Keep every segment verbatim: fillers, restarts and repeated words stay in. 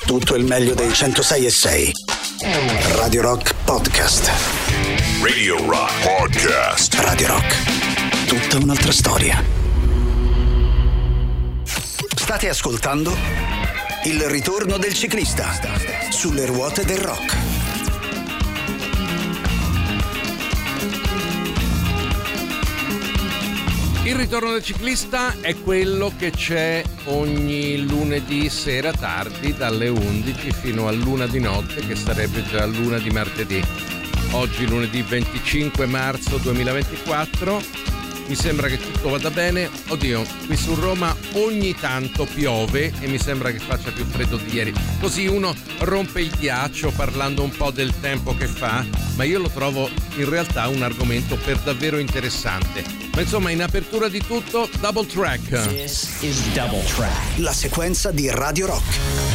tutto il meglio dei centosei e sei. Radio Rock Podcast. Radio Rock Podcast. Radio Rock. Tutta un'altra storia. State ascoltando il ritorno del ciclista sulle ruote del rock. Il ritorno del ciclista è quello che c'è ogni lunedì sera tardi dalle undici fino all'una di notte, che sarebbe già l'una di martedì. Oggi lunedì venticinque marzo duemilaventiquattro. Mi sembra che tutto vada bene. Oddio, qui su Roma ogni tanto piove e mi sembra che faccia più freddo di ieri. Così uno rompe il ghiaccio parlando un po' del tempo che fa, ma io lo trovo in realtà un argomento per davvero interessante. Ma insomma, in apertura di tutto, Double Track. This is Double Track. La sequenza di Radio Rock.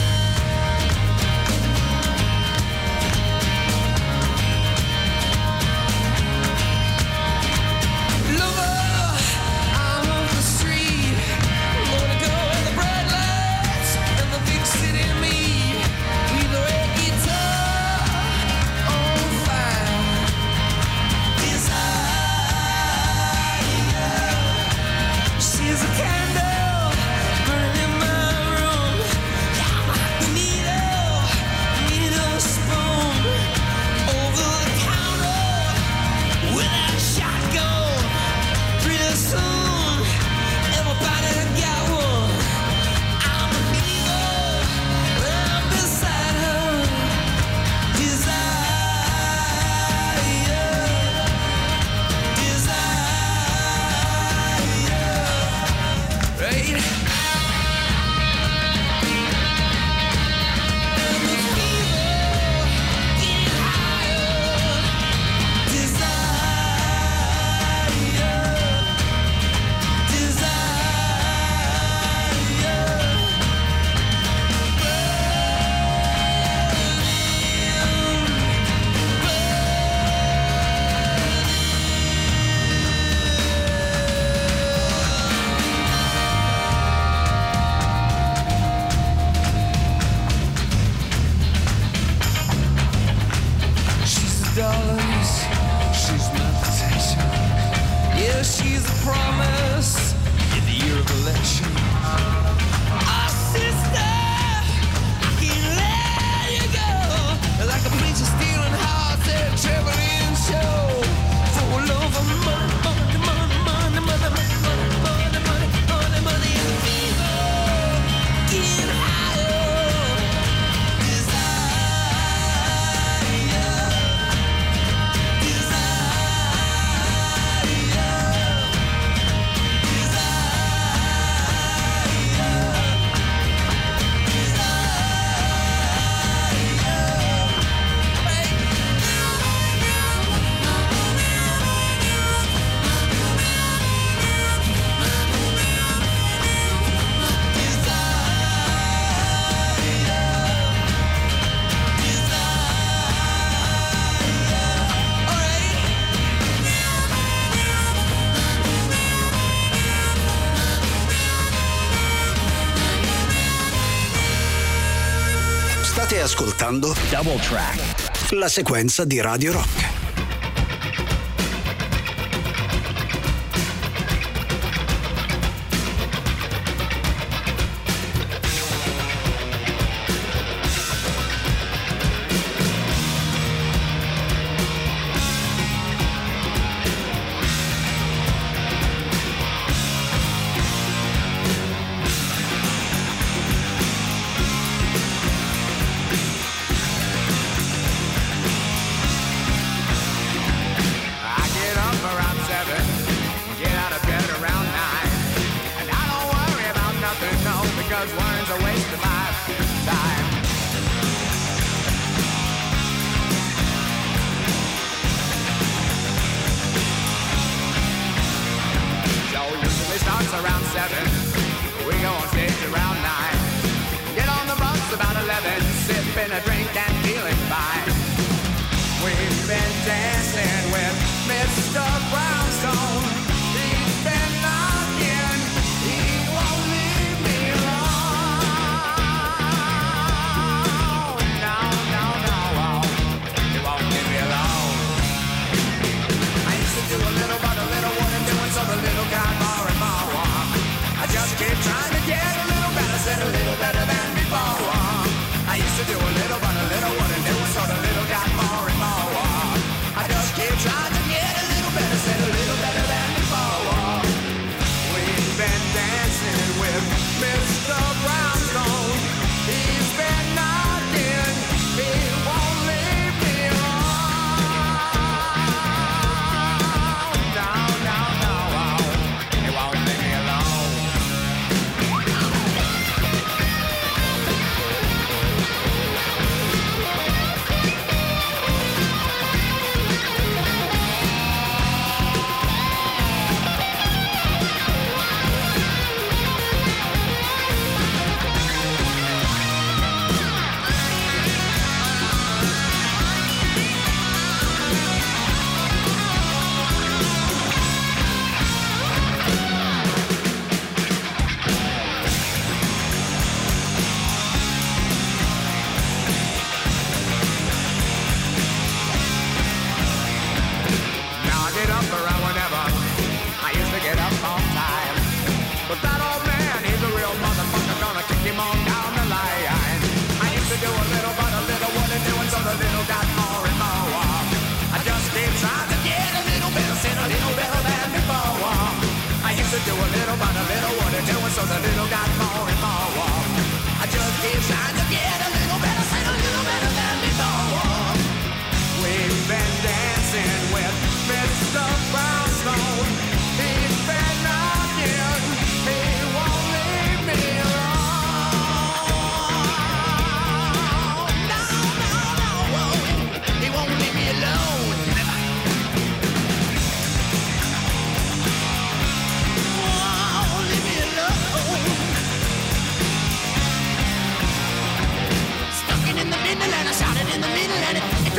State ascoltando Double Track, la sequenza di Radio Rock.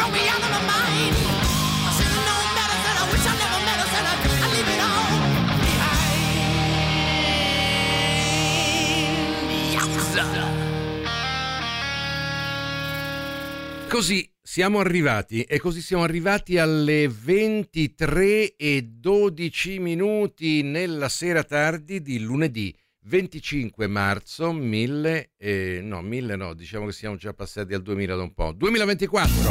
Throw me out of my mind. I should have known better, said I wish I never met her, said I, I leave it all behind. Yowza. Così siamo arrivati e così siamo arrivati alle ventitré e dodici minuti nella sera tardi di lunedì venticinque marzo mille eh, no mille no diciamo che siamo già passati al duemila da un po', duemilaventiquattro.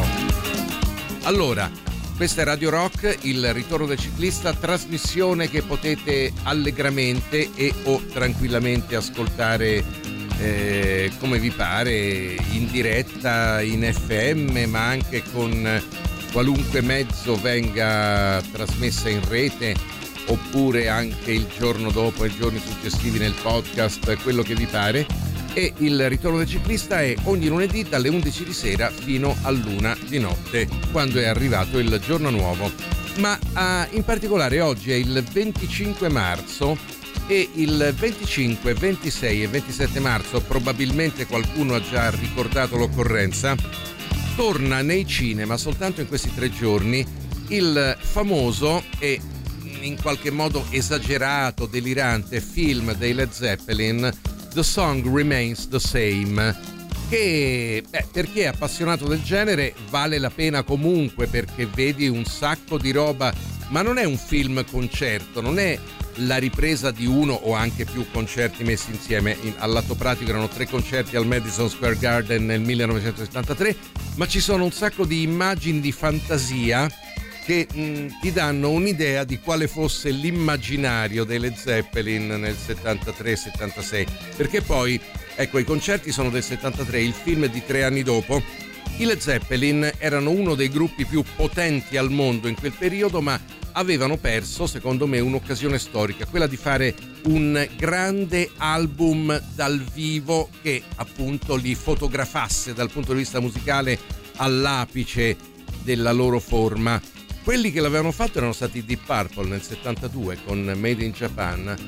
Allora, questa è Radio Rock, il ritorno del ciclista, trasmissione che potete allegramente e o tranquillamente ascoltare Eh, come vi pare, in diretta, in F M, ma anche con qualunque mezzo venga trasmessa in rete, oppure anche il giorno dopo e i giorni successivi nel podcast, quello che vi pare. E il ritorno del ciclista è ogni lunedì dalle undici di sera fino all'una di notte, quando è arrivato il giorno nuovo. Ma ah, in particolare oggi è il venticinque marzo e il venticinque, ventisei e ventisette marzo, probabilmente qualcuno ha già ricordato l'occorrenza, torna nei cinema soltanto in questi tre giorni il famoso e in qualche modo esagerato, delirante film dei Led Zeppelin, The Song Remains the Same, che beh, per chi è appassionato del genere vale la pena comunque, perché vedi un sacco di roba, ma non è un film concerto, non è la ripresa di uno o anche più concerti messi insieme. In, al lato pratico erano tre concerti al Madison Square Garden nel millenovecentosettantatré, ma ci sono un sacco di immagini di fantasia che mh, ti danno un'idea di quale fosse l'immaginario dei Led Zeppelin nel settantatré settantasei, perché poi ecco, i concerti sono del settantatré, il film è di tre anni dopo. I Led Zeppelin erano uno dei gruppi più potenti al mondo in quel periodo, ma avevano perso, secondo me, un'occasione storica, quella di fare un grande album dal vivo che appunto li fotografasse dal punto di vista musicale all'apice della loro forma. Quelli che l'avevano fatto erano stati Deep Purple nel settantadue con Made in Japan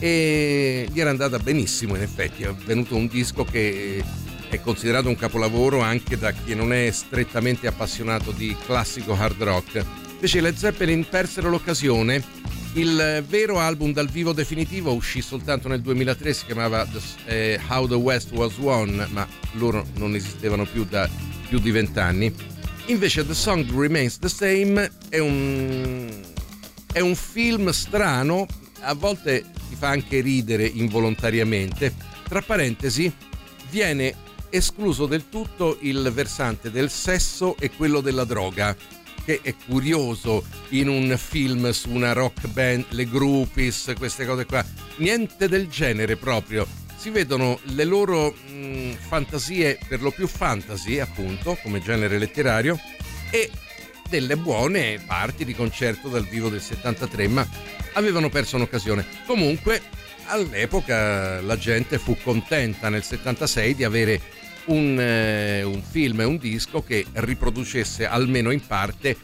e gli era andata benissimo, in effetti è venuto un disco che è considerato un capolavoro anche da chi non è strettamente appassionato di classico hard rock. Invece Led Zeppelin persero l'occasione. Il vero album dal vivo definitivo uscì soltanto nel duemilatré, si chiamava eh, How the West Was Won, ma loro non esistevano più da più di vent'anni. Invece The Song Remains the Same è un è un film strano, a volte ti fa anche ridere involontariamente. Tra parentesi, viene escluso del tutto il versante del sesso e quello della droga, che è curioso in un film su una rock band, le groupies, queste cose qua. Niente del genere proprio. Si vedono le loro mh, fantasie, per lo più fantasy appunto, come genere letterario, e delle buone parti di concerto dal vivo del settantatré, ma avevano perso un'occasione. Comunque all'epoca la gente fu contenta nel settantasei di avere un, eh, un film e un disco che riproducesse almeno in parte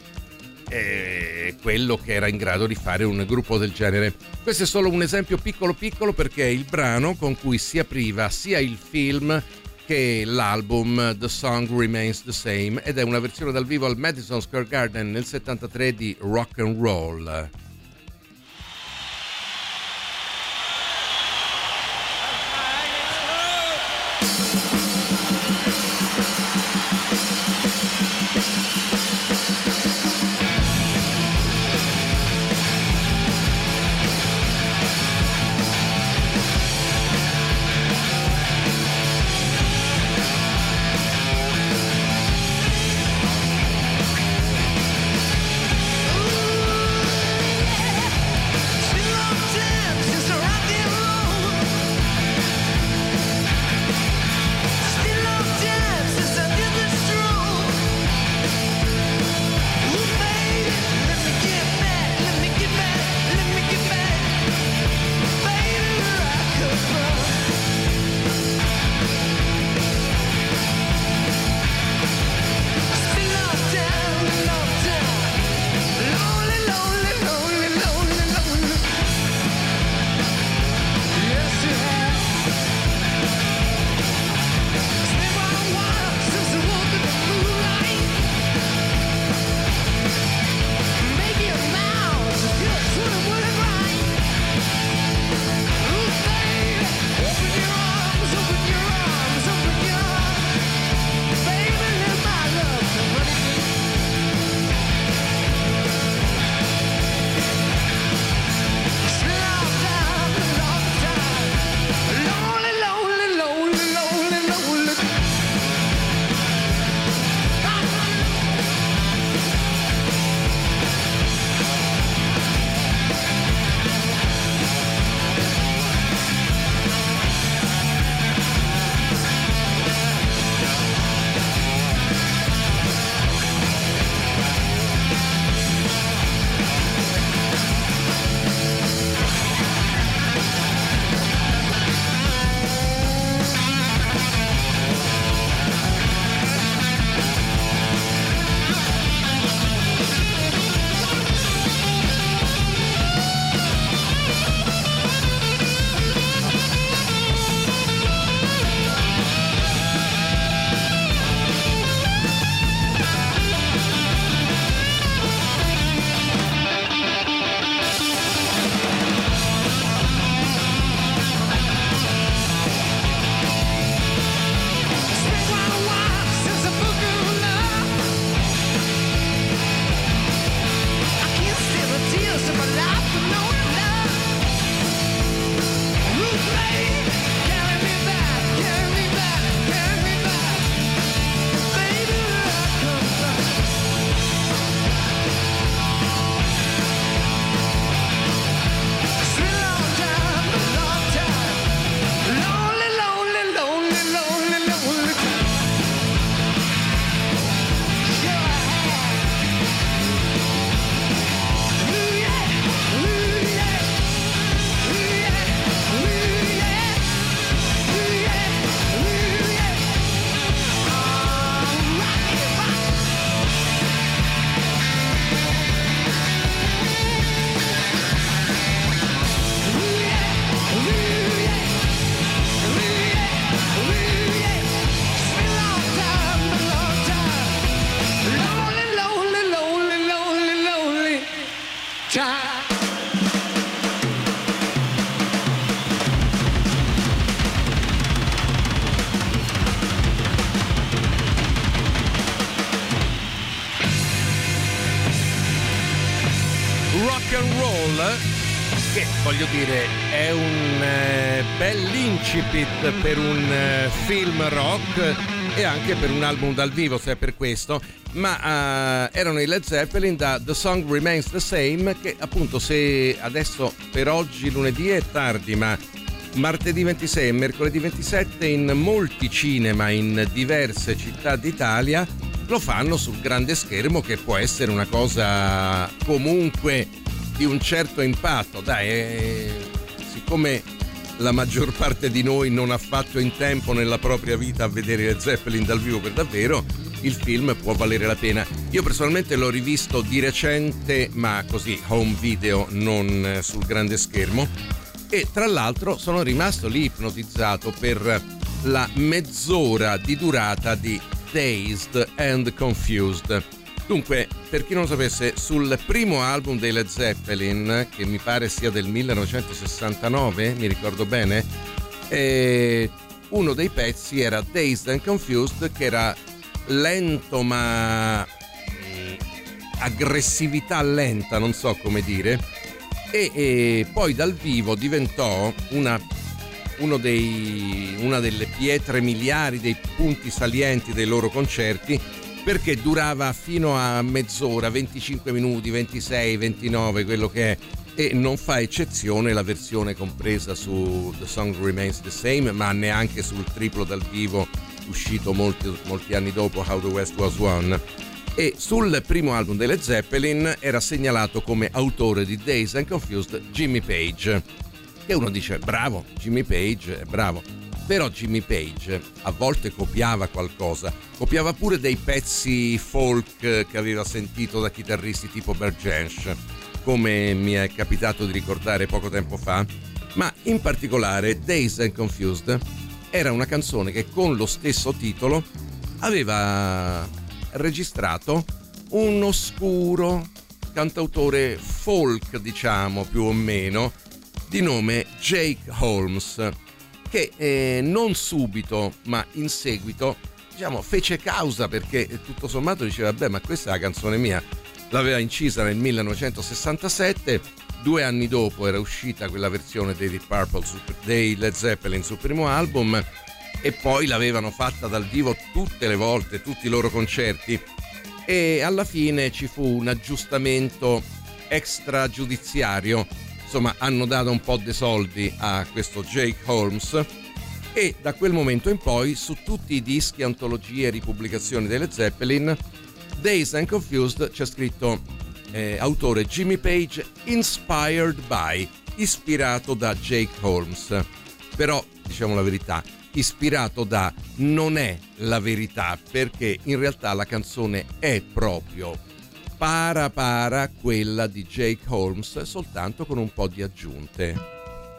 eh, quello che era in grado di fare un gruppo del genere. Questo è solo un esempio piccolo piccolo, perché è il brano con cui si apriva sia il film che l'album The Song Remains the Same, ed è una versione dal vivo al Madison Square Garden nel settantatré di Rock and Roll. Ooh. time. Rock and roll, che voglio dire è un eh, bell'incipit per un eh, film rock e anche per un album dal vivo, se è per questo, ma eh, erano i Led Zeppelin da The Song Remains the Same, che appunto, se adesso per oggi lunedì è tardi, ma martedì ventisei e mercoledì ventisette in molti cinema in diverse città d'Italia lo fanno sul grande schermo, che può essere una cosa comunque di un certo impatto. Dai, eh, siccome la maggior parte di noi non ha fatto in tempo nella propria vita a vedere le Zeppelin dal vivo per davvero, il film può valere la pena. Io personalmente l'ho rivisto di recente, ma così home video, non sul grande schermo, e tra l'altro sono rimasto lì ipnotizzato per la mezz'ora di durata di Dazed and Confused. Dunque, per chi non lo sapesse, sul primo album dei Led Zeppelin, che mi pare sia del millenovecentosessantanove, mi ricordo bene, eh, uno dei pezzi era Dazed and Confused, che era lento ma eh, aggressività lenta, non so come dire, e, e poi dal vivo diventò una uno dei, una delle pietre miliari, dei punti salienti dei loro concerti, perché durava fino a mezz'ora, venticinque minuti, ventisei, ventinove, quello che è, e non fa eccezione la versione compresa su The Song Remains the Same, ma neanche sul triplo dal vivo uscito molti, molti anni dopo, How the West Was Won. E sul primo album delle Zeppelin era segnalato come autore di Dazed and Confused Jimmy Page. E uno dice bravo, Jimmy Page è bravo, però Jimmy Page a volte copiava qualcosa, copiava pure dei pezzi folk che aveva sentito da chitarristi tipo Bert Jansch, come mi è capitato di ricordare poco tempo fa, ma in particolare Dazed and Confused era una canzone che con lo stesso titolo aveva registrato un oscuro cantautore folk, diciamo, più o meno, di nome Jake Holmes, che eh, non subito ma in seguito, diciamo, fece causa, perché tutto sommato diceva vabbè, ma questa è la canzone mia, l'aveva incisa nel millenovecentosessantasette, due anni dopo era uscita quella versione dei Deep Purple su, dei Led Zeppelin sul primo album, e poi l'avevano fatta dal vivo tutte le volte, tutti i loro concerti, e alla fine ci fu un aggiustamento extragiudiziario. Insomma, hanno dato un po' di soldi a questo Jake Holmes, e da quel momento in poi su tutti i dischi, antologie e ripubblicazioni delle Zeppelin, Dazed and Confused c'è scritto eh, autore Jimmy Page, inspired by, ispirato da Jake Holmes. Però, diciamo la verità, ispirato da non è la verità, perché in realtà la canzone è proprio para para quella di Jake Holmes, soltanto con un po' di aggiunte.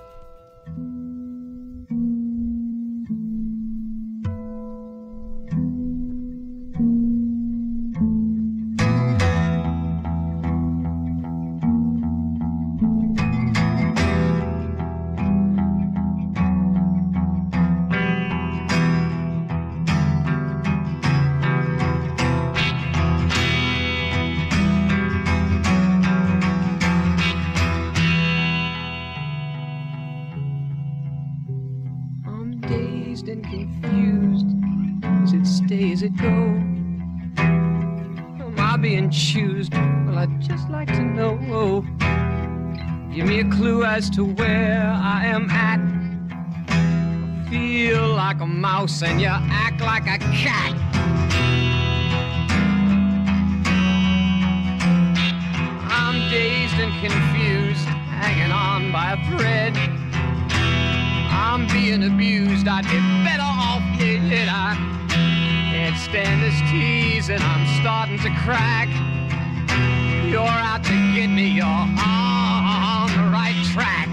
Does it go? Am I being choosed? Well, I'd just like to know. Give me a clue as to where I am at. I feel like a mouse and you act like a cat. I'm dazed and confused, hanging on by a thread. I'm being abused, I'd be better off dead. I can't stand this tease and I'm starting to crack. You're out to get me, you're on the right track.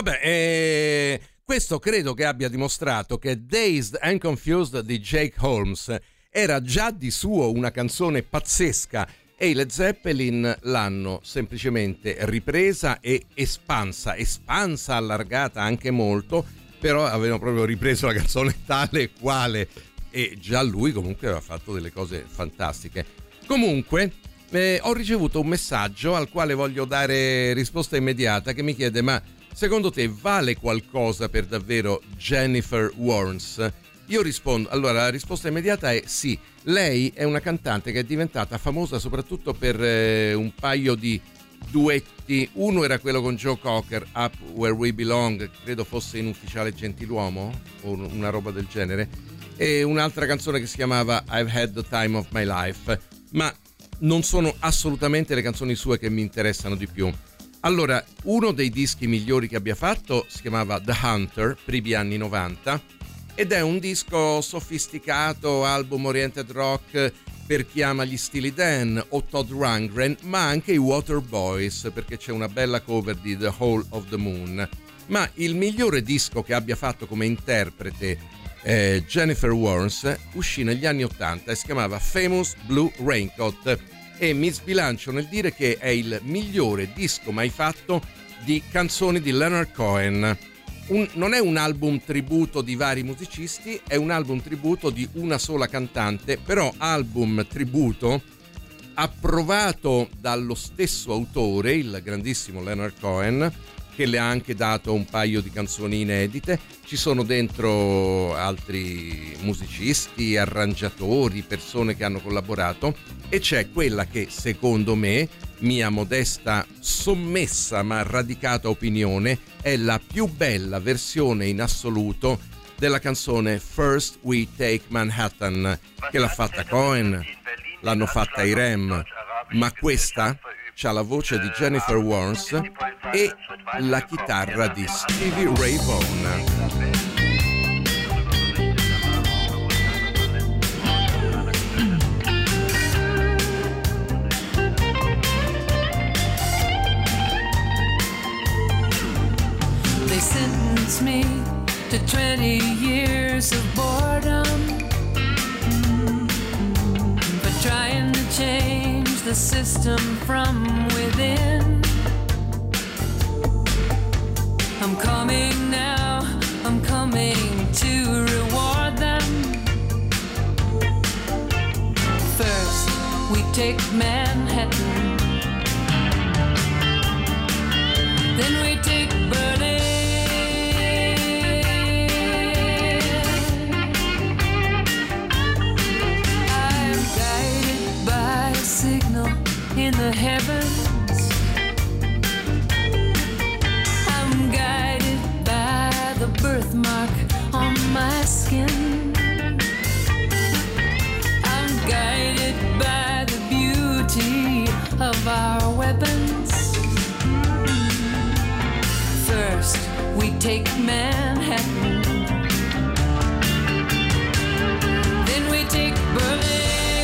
Vabbè, eh, questo credo che abbia dimostrato che Dazed and Confused di Jake Holmes era già di suo una canzone pazzesca e i Led Zeppelin l'hanno semplicemente ripresa e espansa, espansa, allargata anche molto, però avevano proprio ripreso la canzone tale e quale, e già lui comunque aveva fatto delle cose fantastiche. Comunque eh, ho ricevuto un messaggio al quale voglio dare risposta immediata, che mi chiede: ma secondo te vale qualcosa per davvero Jennifer Warnes? Io rispondo, allora la risposta immediata è sì. Lei è una cantante che è diventata famosa soprattutto per eh, un paio di duetti. Uno era quello con Joe Cocker, Up Where We Belong, credo fosse in Ufficiale Gentiluomo o una roba del genere, e un'altra canzone che si chiamava I've Had the Time of My Life, ma non sono assolutamente le canzoni sue che mi interessano di più. Allora, uno dei dischi migliori che abbia fatto si chiamava The Hunter, primi anni novanta, ed è un disco sofisticato, album oriented rock per chi ama gli stili Dan o Todd Rundgren, ma anche i Waterboys, perché c'è una bella cover di The Hole of the Moon. Ma il migliore disco che abbia fatto come interprete eh, Jennifer Warnes uscì negli anni ottanta e si chiamava Famous Blue Raincoat, e mi sbilancio nel dire che è il migliore disco mai fatto di canzoni di Leonard Cohen. Un, non è un album tributo di vari musicisti, è un album tributo di una sola cantante, però album tributo approvato dallo stesso autore, il grandissimo Leonard Cohen, che le ha anche dato un paio di canzoni inedite. Ci sono dentro altri musicisti, arrangiatori, persone che hanno collaborato, e c'è quella che secondo me, mia modesta, sommessa ma radicata opinione, è la più bella versione in assoluto della canzone First We Take Manhattan, che l'ha fatta Cohen, l'hanno fatta i Rem, ma questa c'ha la voce di Jennifer Warnes e la chitarra di Stevie Ray Vaughan. They sentenced me to twenty years of boredom for trying to change the system from within. I'm coming now, I'm coming to reward them. First, we take Manhattan, then we take Berlin. I'm guided by a signal in the heavens. I'm guided by the birthmark on my skin. I'm guided by the beauty of our weapons. First, we take Manhattan, then we take Berlin.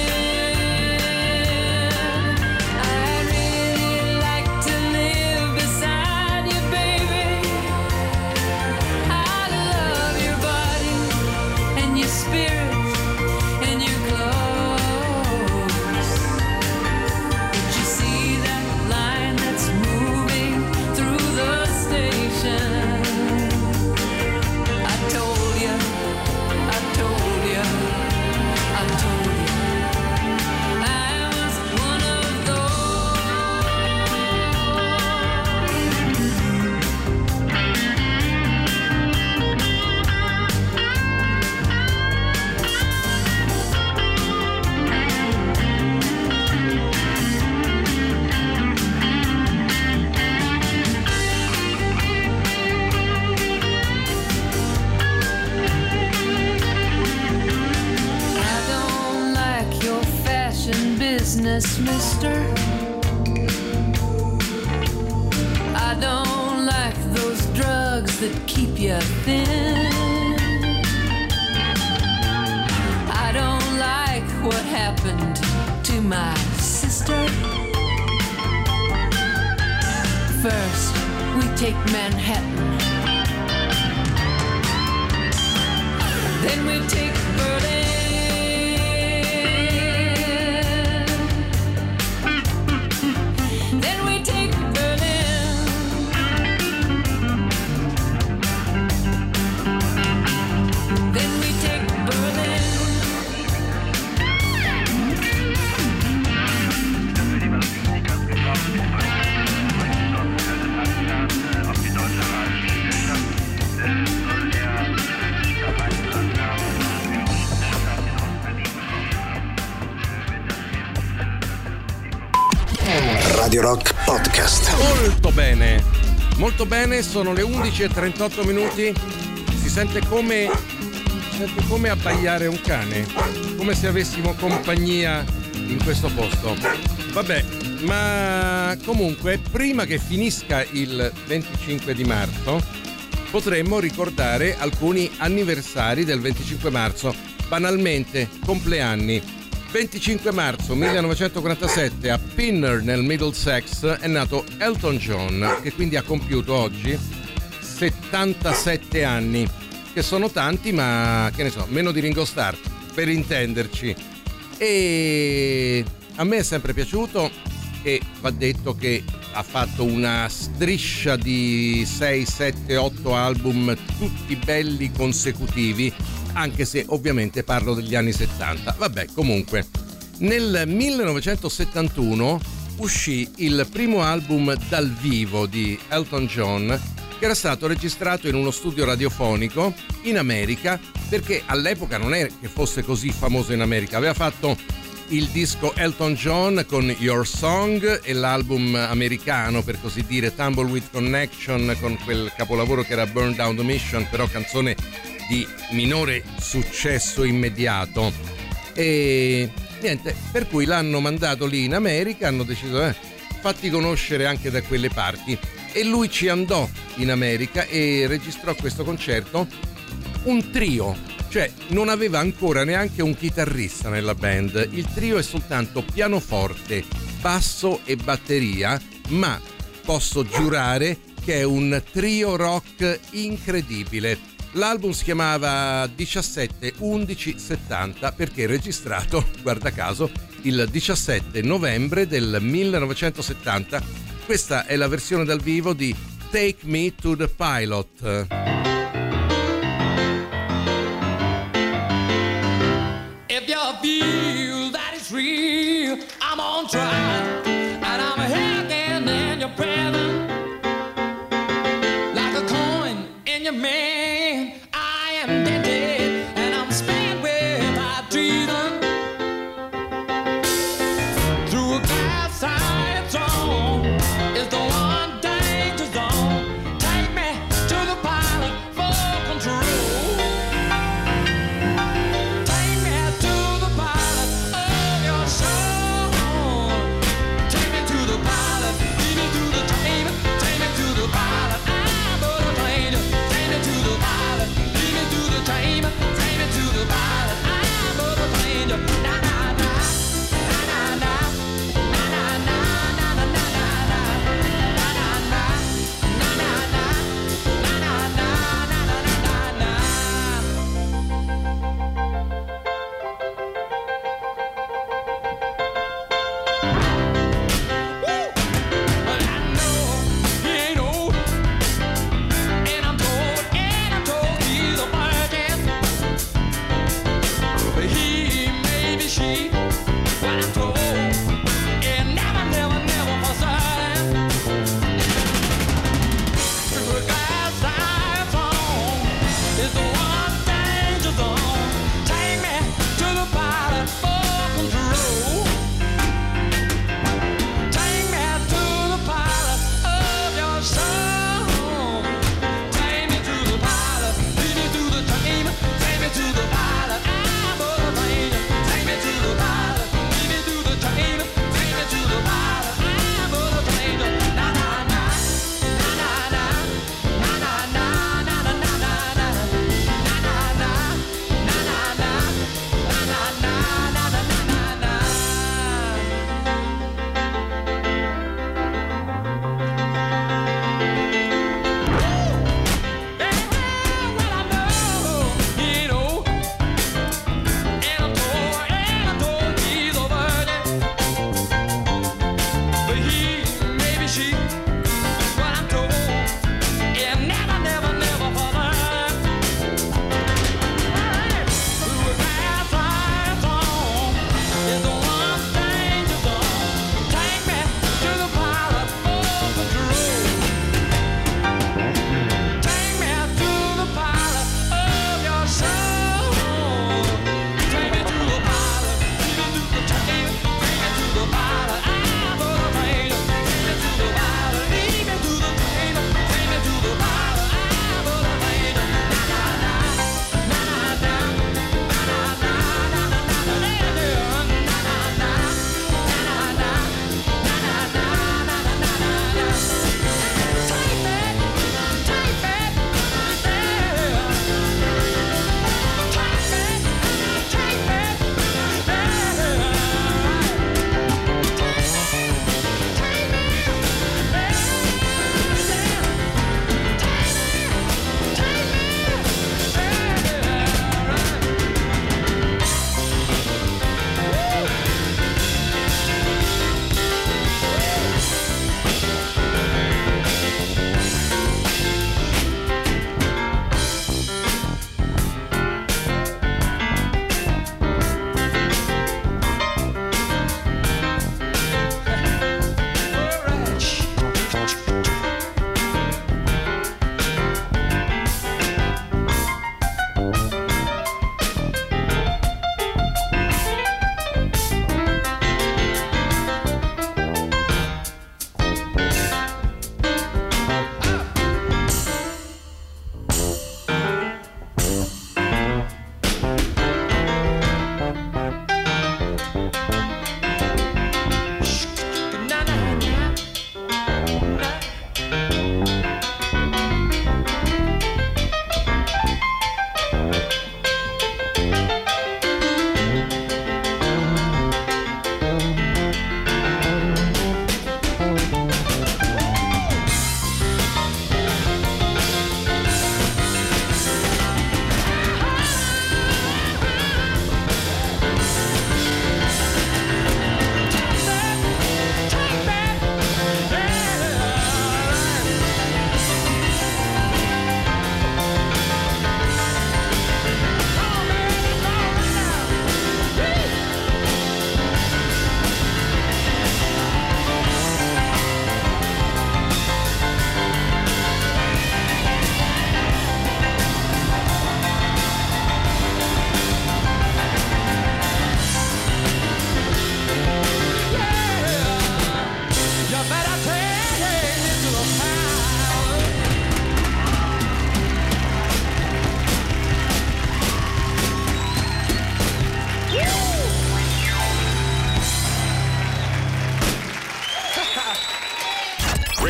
Mister, I don't like those drugs that keep you thin. I don't like what happened to my sister. First, we take Manhattan, Then we take Berlin. Then we take Berlin. Then we take Berlin. Radio Rock Podcast. Molto bene, molto bene, sono le undici e trentotto minuti. Si sente come si sente come abbaiare un cane, come se avessimo compagnia in questo posto. Vabbè, ma comunque prima che finisca il venticinque di marzo potremmo ricordare alcuni anniversari del venticinque marzo, banalmente compleanni. venticinque marzo millenovecentoquarantasette a Pinner nel Middlesex è nato Elton John, che quindi ha compiuto oggi settantasette anni, che sono tanti, ma che ne so, meno di Ringo Starr, per intenderci. E a me è sempre piaciuto, e va detto che ha fatto una striscia di sei, sette, otto album tutti belli consecutivi, anche se ovviamente parlo degli anni settanta. Vabbè, comunque, nel millenovecentosettantuno uscì il primo album dal vivo di Elton John, che era stato registrato in uno studio radiofonico in America, perché all'epoca non è che fosse così famoso in America. Aveva fatto il disco Elton John con Your Song e l'album americano, per così dire, Tumbleweed Connection, con quel capolavoro che era Burn Down the Mission, però canzone di minore successo immediato. E niente, per cui l'hanno mandato lì in America, hanno deciso eh, fatti conoscere anche da quelle parti, e lui ci andò in America e registrò questo concerto, un trio, cioè non aveva ancora neanche un chitarrista nella band. Il trio è soltanto pianoforte, basso e batteria, ma posso giurare che è un trio rock incredibile. L'album si chiamava diciassette undici settanta perché è registrato, guarda caso, il diciassette novembre del millenovecentosettanta. Questa è la versione dal vivo di Take Me to the Pilot. If you feel that it's real, I'm on trial, and I'm hanging in your presence like a coin in your man. I am dented, and I'm spared without treason. Through a glass eye zone is the one danger zone. Take me to the pilot for control. Take me to the pilot of your soul.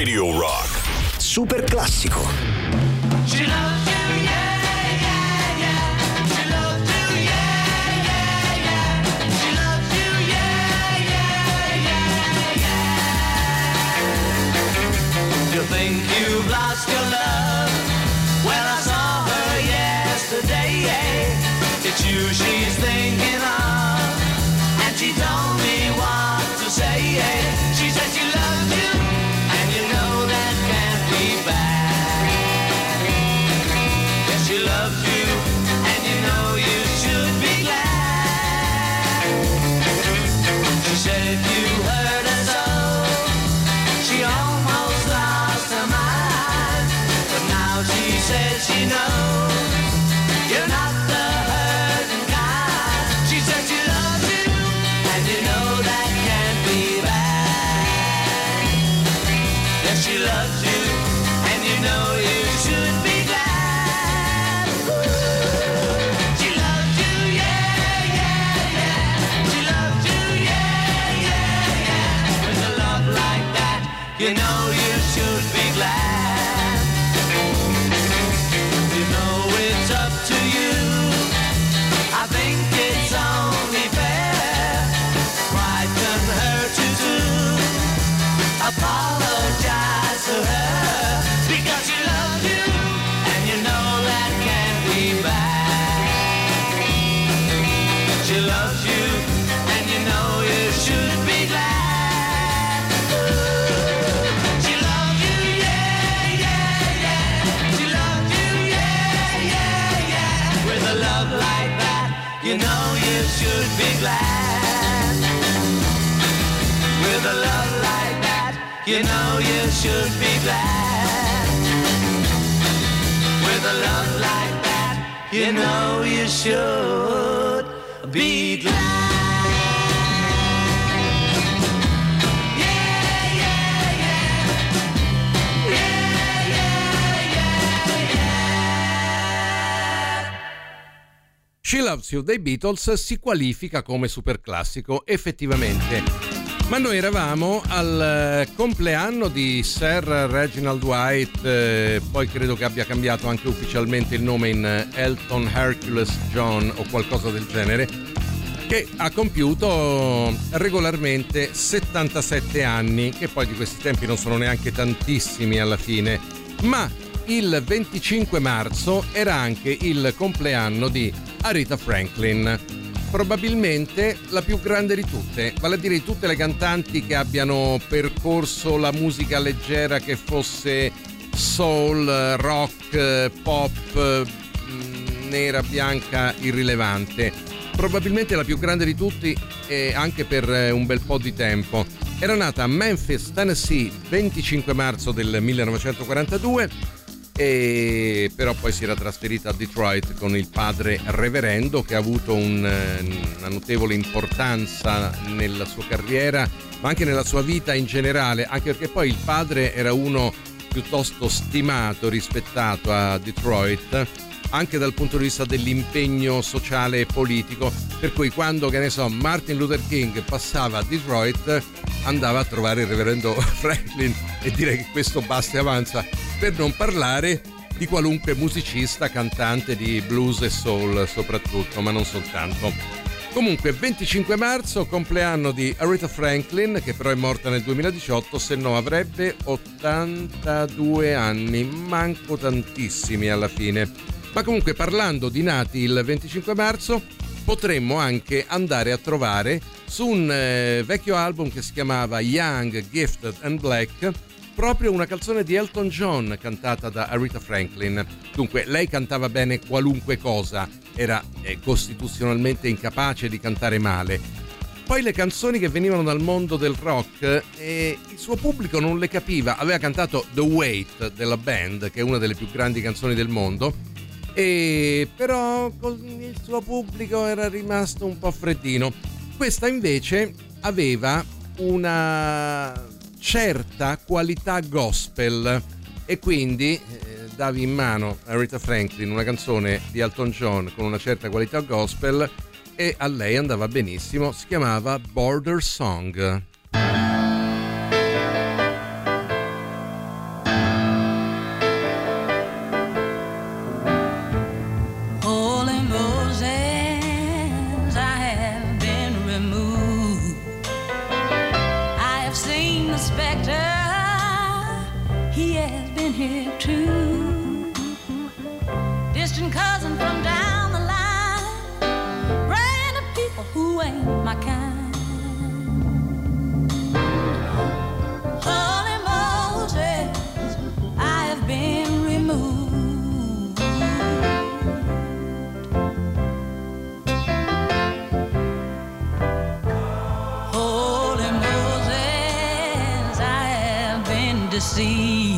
Radio Rock. Super classico. She loves you, yeah, yeah, yeah. She loves you, yeah, yeah, yeah. She loves you, yeah, yeah, yeah, yeah. You think you've lost your love? Well, I saw her yesterday. It's you she's thinking of, and she told me what to say. She said she loves you, and you know that can't be bad. Yes, she loves you, and you know you should be glad. She said if you hurt her so, she almost lost her mind. But now she says she knows you're not the hurting kind. She said she loves you, and you know that can't be bad. Yes, she loves you, and you know you should be glad. Ooh. She loves you, yeah, yeah, yeah. She loves you, yeah, yeah, yeah. With a love like that, you know you should be glad. You know it's up to you. I think it's only fair. Pride can hurt you too. Apologize to her because she loves you, and you know that can't be bad. She loves you, and you know you should be glad. Ooh. She loves you, yeah, yeah, yeah. She loves you, yeah, yeah, yeah. With a love like that, you know you should be glad. With a love like that, you know you should be glad. With a love like that, you know you should be glad. Yeah, yeah, yeah. Yeah, yeah, yeah, yeah. She Loves You dei Beatles si qualifica come super classico, effettivamente. Ma noi eravamo al compleanno di Sir Reginald White, eh, poi credo che abbia cambiato anche ufficialmente il nome in Elton Hercules John o qualcosa del genere, che ha compiuto regolarmente settantasette anni, che poi di questi tempi non sono neanche tantissimi alla fine, ma il venticinque marzo era anche il compleanno di Aretha Franklin, probabilmente la più grande di tutte, vale a dire di tutte le cantanti che abbiano percorso la musica leggera, che fosse soul, rock, pop, nera, bianca, irrilevante. Probabilmente la più grande di tutti e anche per un bel po' di tempo. Era nata a Memphis, Tennessee, venticinque marzo del millenovecentoquarantadue, e però poi si era trasferita a Detroit con il padre reverendo, che ha avuto un, una notevole importanza nella sua carriera ma anche nella sua vita in generale, anche perché poi il padre era uno piuttosto stimato, rispettato a Detroit anche dal punto di vista dell'impegno sociale e politico, per cui quando, che ne so, Martin Luther King passava a Detroit andava a trovare il reverendo Franklin, e direi che questo basta e avanza, per non parlare di qualunque musicista, cantante di blues e soul soprattutto, ma non soltanto. Comunque venticinque marzo, compleanno di Aretha Franklin, che però è morta nel duemiladiciotto, se no avrebbe ottantadue anni, manco tantissimi alla fine. Ma comunque, parlando di nati il venticinque marzo, potremmo anche andare a trovare su un eh, vecchio album che si chiamava Young, Gifted and Black proprio una canzone di Elton John cantata da Aretha Franklin. Dunque, lei cantava bene qualunque cosa, era eh, costituzionalmente incapace di cantare male. Poi le canzoni che venivano dal mondo del rock, eh, il suo pubblico non le capiva. Aveva cantato The Weight della Band, che è una delle più grandi canzoni del mondo, e però il suo pubblico era rimasto un po' freddino. Questa invece aveva una certa qualità gospel, e quindi eh, davi in mano a Aretha Franklin una canzone di Elton John con una certa qualità gospel e a lei andava benissimo. Si chiamava Border Song. here too. Distant cousin from down the line, random people who ain't my kind. Holy Moses, I have been removed. Holy Moses, I have been deceived.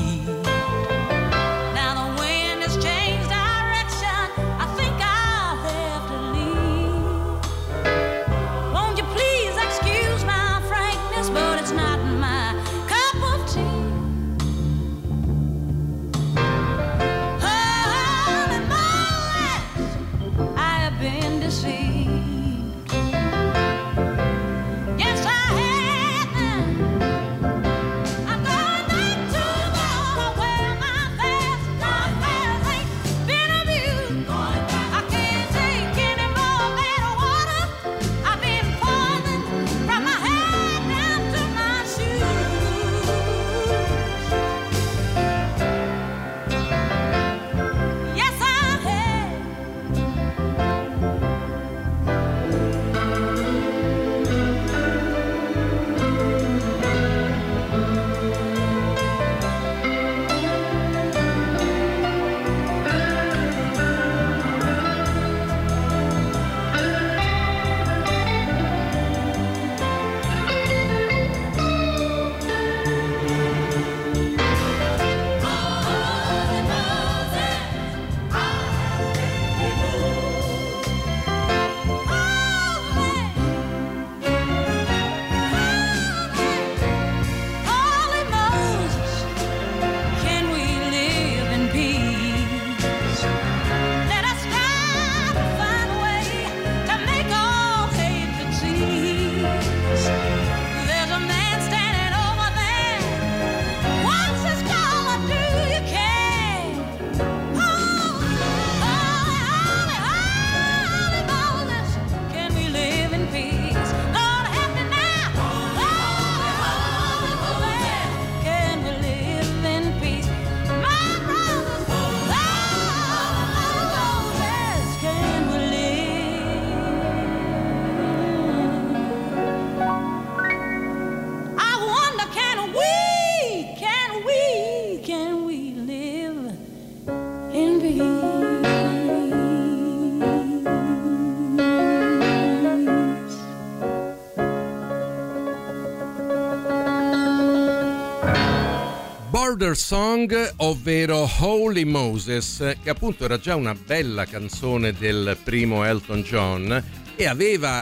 Border Song, ovvero Holy Moses, che appunto era già una bella canzone del primo Elton John e aveva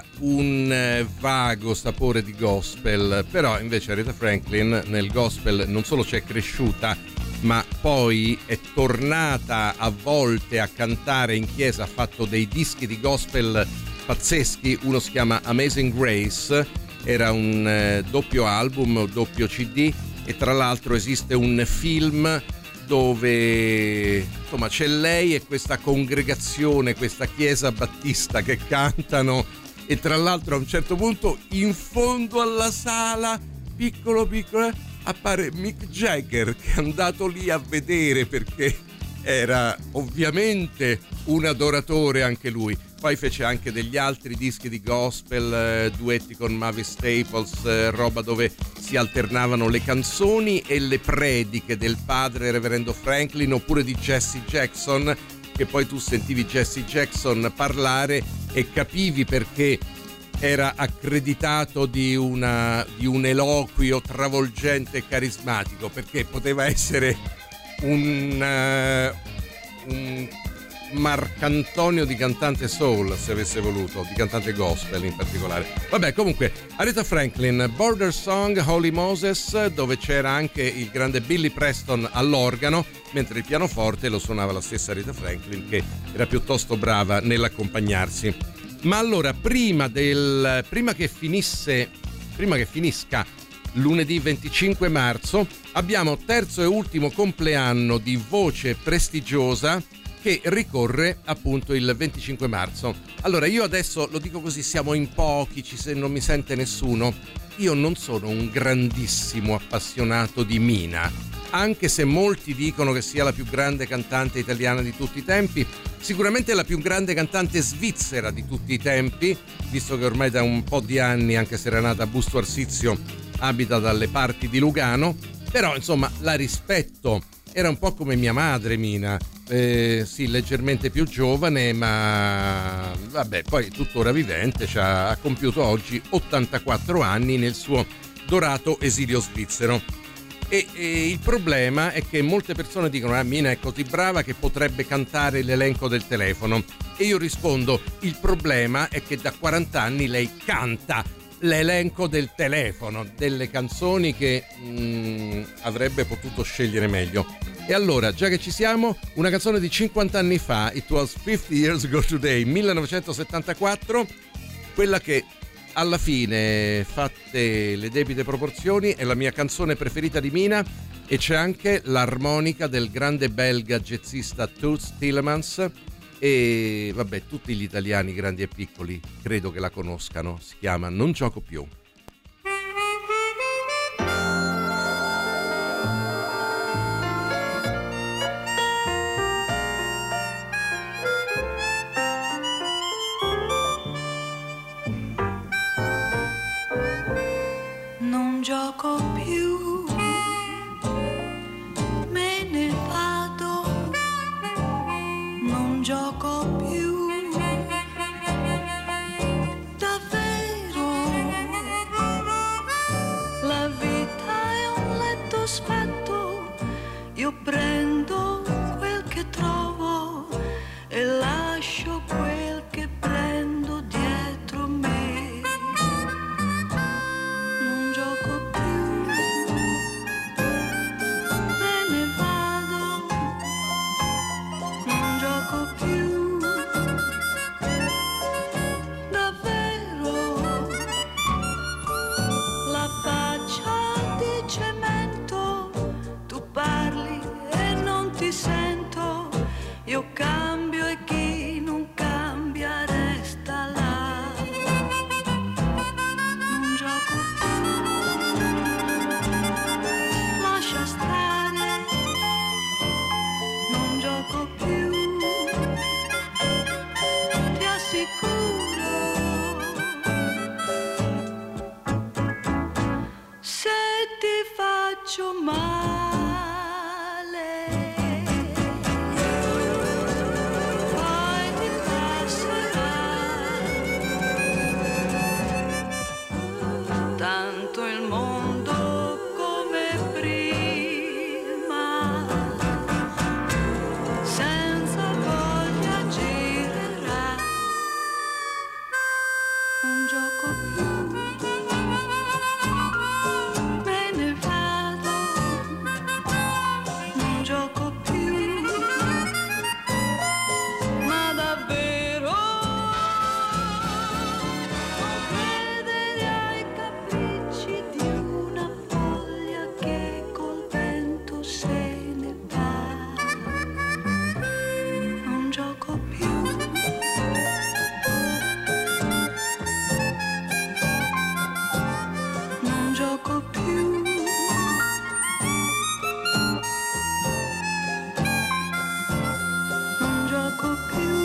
un vago sapore di gospel, però invece Aretha Franklin nel gospel non solo c'è cresciuta, ma poi è tornata a volte a cantare in chiesa, ha fatto dei dischi di gospel pazzeschi, uno si chiama Amazing Grace, era un eh, doppio album, doppio C D, e tra l'altro esiste un film dove insomma c'è lei e questa congregazione, questa chiesa battista che cantano, e tra l'altro a un certo punto in fondo alla sala, piccolo piccolo, appare Mick Jagger, che è andato lì a vedere perché era ovviamente un adoratore anche lui. Poi fece anche degli altri dischi di gospel, eh, duetti con Mavis Staples, eh, roba dove si alternavano le canzoni e le prediche del padre reverendo Franklin, oppure di Jesse Jackson, che poi tu sentivi Jesse Jackson parlare e capivi perché era accreditato di, una, di un eloquio travolgente e carismatico, perché poteva essere un, uh, un Marcantonio di cantante soul, se avesse voluto, di cantante gospel in particolare. Vabbè, comunque Aretha Franklin, Border Song, Holy Moses, dove c'era anche il grande Billy Preston all'organo, mentre il pianoforte lo suonava la stessa Aretha Franklin, che era piuttosto brava nell'accompagnarsi. Ma allora, prima del prima che finisse prima che finisca lunedì venticinque marzo, abbiamo terzo e ultimo compleanno di voce prestigiosa che ricorre appunto il venticinque marzo. Allora, io adesso lo dico così, siamo in pochi, ci se non mi sente nessuno. Io non sono un grandissimo appassionato di Mina, anche se molti dicono che sia la più grande cantante italiana di tutti i tempi, sicuramente è la più grande cantante svizzera di tutti i tempi, visto che ormai da un po' di anni, anche se era nata a Busto Arsizio, abita dalle parti di Lugano. Però insomma la rispetto, era un po' come mia madre Mina, eh, sì, leggermente più giovane, ma vabbè, poi tuttora vivente, cioè, ha compiuto oggi ottantaquattro anni nel suo dorato esilio svizzero. E, e il problema è che molte persone dicono: ah, Mina è così brava che potrebbe cantare l'elenco del telefono. E io rispondo: il problema è che da quaranta anni lei canta l'elenco del telefono, delle canzoni che mm, avrebbe potuto scegliere meglio. E allora, già che ci siamo, una canzone di cinquanta anni fa, It Was fifty years ago today, millenovecentosettantaquattro, quella che alla fine, fatte le debite proporzioni, è la mia canzone preferita di Mina, e c'è anche l'armonica del grande belga jazzista Toots Thielemans. E vabbè, tutti gli italiani grandi e piccoli credo che la conoscano, si chiama Non gioco più. Non gioco più, me ne vado, non gioco più, davvero. La vita è un letto spetto, io prendo quel che trovo e lascio quel che prendo dietro me. Non gioco più, me ne vado, non gioco più, davvero. La faccia di cemento, tu parli e non ti sento, io cambio e chi non cambia resta là. Non gioco più, lascia stare, non gioco più, ti assicuro. Se ti faccio male, poi ti passerà. Tanto il mondo come prima, senza voglia girerà. Non gioco più, me ne vado, non gioco più, ma davvero non credere ai capricci di una foglia che col vento se ne va. Non gioco più, non gioco più, non gioco più.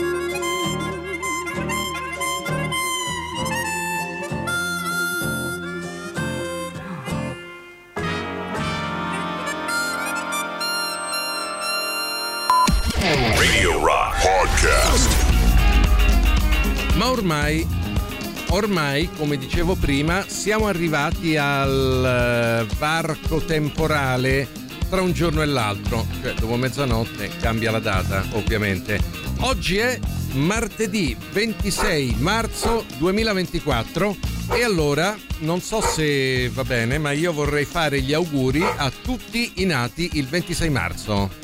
Radio Rock Podcast. Ma ormai, ormai, come dicevo prima, siamo arrivati al eh, varco temporale tra un giorno e l'altro, cioè dopo mezzanotte cambia la data, ovviamente. Oggi è martedì ventisei marzo duemilaventiquattro e allora non so se va bene, ma io vorrei fare gli auguri a tutti i nati il ventisei marzo.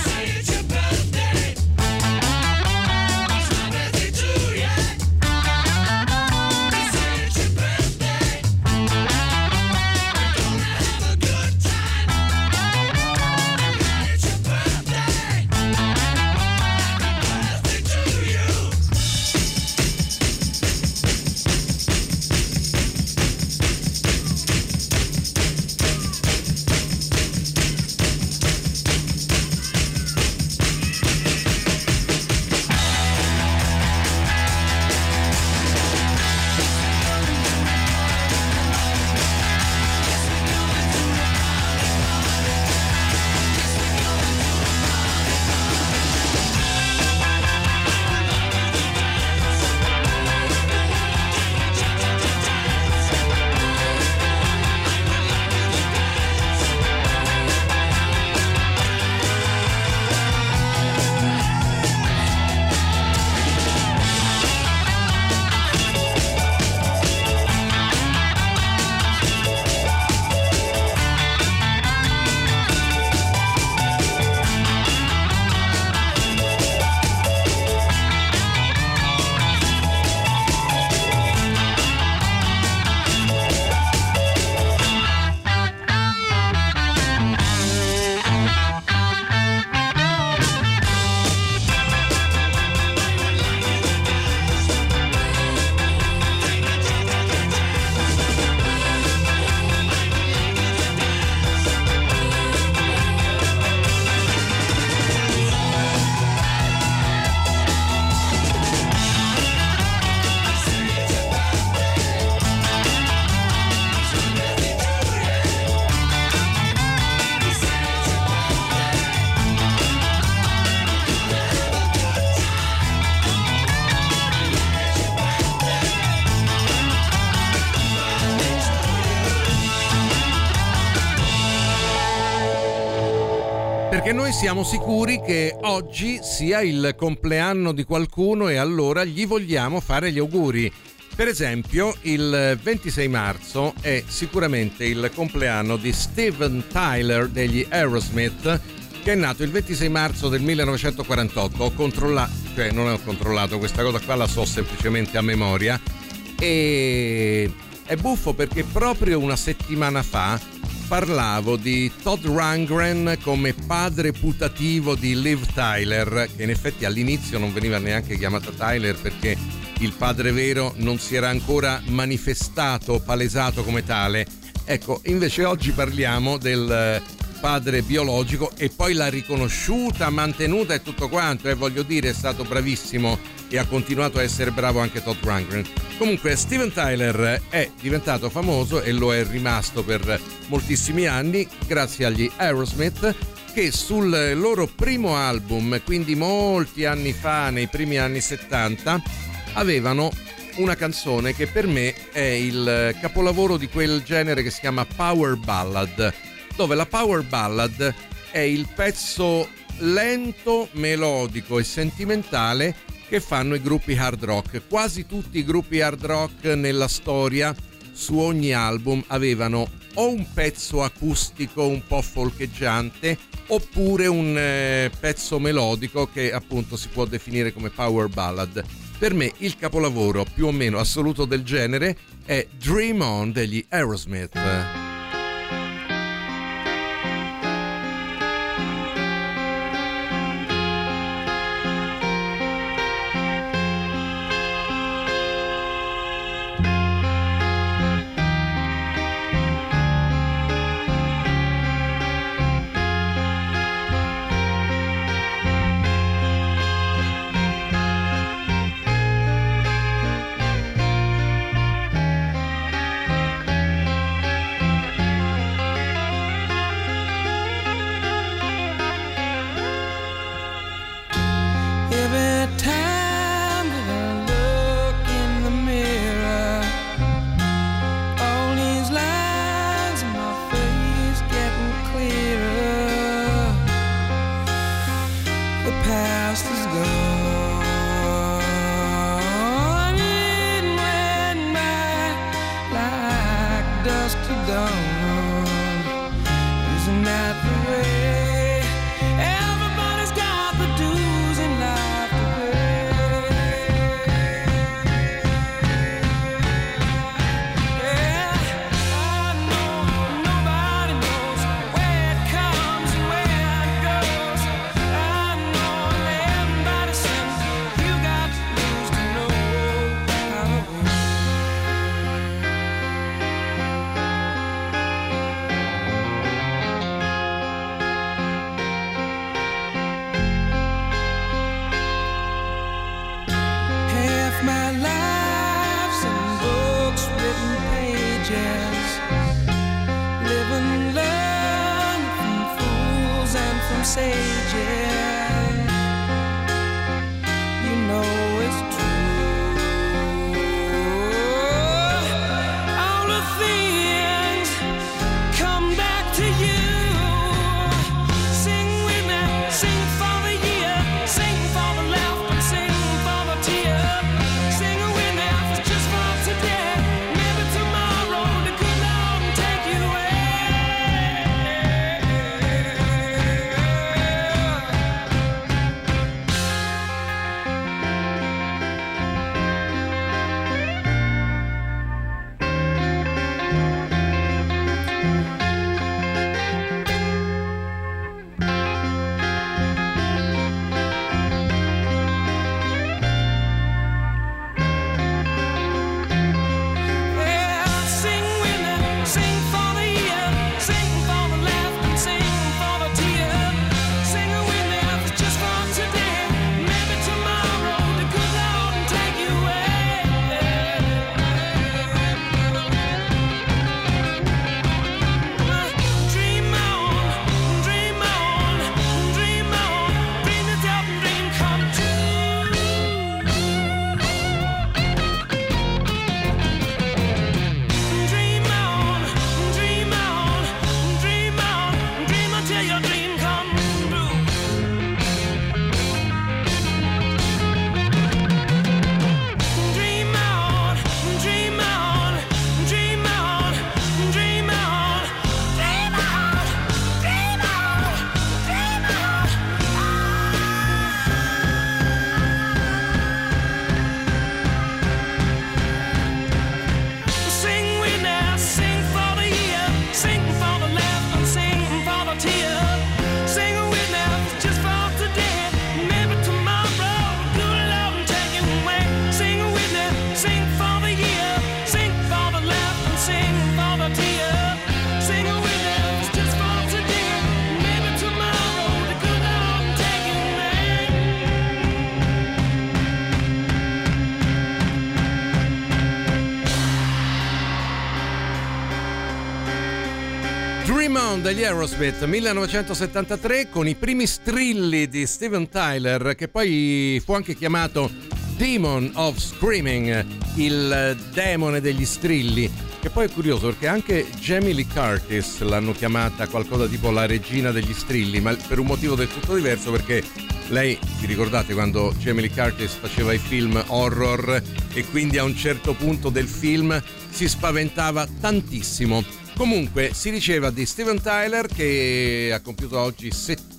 It's your birthday, happy birthday to you. Perché noi siamo sicuri che oggi sia il compleanno di qualcuno e allora gli vogliamo fare gli auguri. Per esempio, il ventisei marzo è sicuramente il compleanno di Steven Tyler degli Aerosmith, che è nato il ventisei marzo del millenovecentoquarantotto. Ho controllato, cioè non ho controllato questa cosa qua, la so semplicemente a memoria, e è buffo perché proprio una settimana fa parlavo di Todd Rundgren come padre putativo di Liv Tyler, che in effetti all'inizio non veniva neanche chiamata Tyler perché il padre vero non si era ancora manifestato, palesato come tale. Ecco, invece oggi parliamo del padre biologico, e poi l'ha riconosciuta, mantenuta e tutto quanto, e eh, voglio dire, è stato bravissimo e ha continuato a essere bravo anche Todd Rundgren. Comunque Steven Tyler è diventato famoso e lo è rimasto per moltissimi anni grazie agli Aerosmith, che sul loro primo album, quindi molti anni fa, nei primi anni settanta, avevano una canzone che per me è il capolavoro di quel genere che si chiama Power Ballad, dove la Power Ballad è il pezzo lento, melodico e sentimentale che fanno i gruppi hard rock. Quasi tutti i gruppi hard rock nella storia, su ogni album, avevano o un pezzo acustico un po' folcheggiante oppure un eh, pezzo melodico che appunto si può definire come Power Ballad. Per me il capolavoro più o meno assoluto del genere è Dream On degli Aerosmith. Demon degli Aerosmith, millenovecentosettantatré, con i primi strilli di Steven Tyler, che poi fu anche chiamato Demon of Screaming, il demone degli strilli, che poi è curioso perché anche Jamie Lee Curtis l'hanno chiamata qualcosa tipo la regina degli strilli, ma per un motivo del tutto diverso, perché lei, vi ricordate quando Jamie Lee Curtis faceva i film horror e quindi a un certo punto del film si spaventava tantissimo. Comunque si diceva di Steven Tyler, che ha compiuto oggi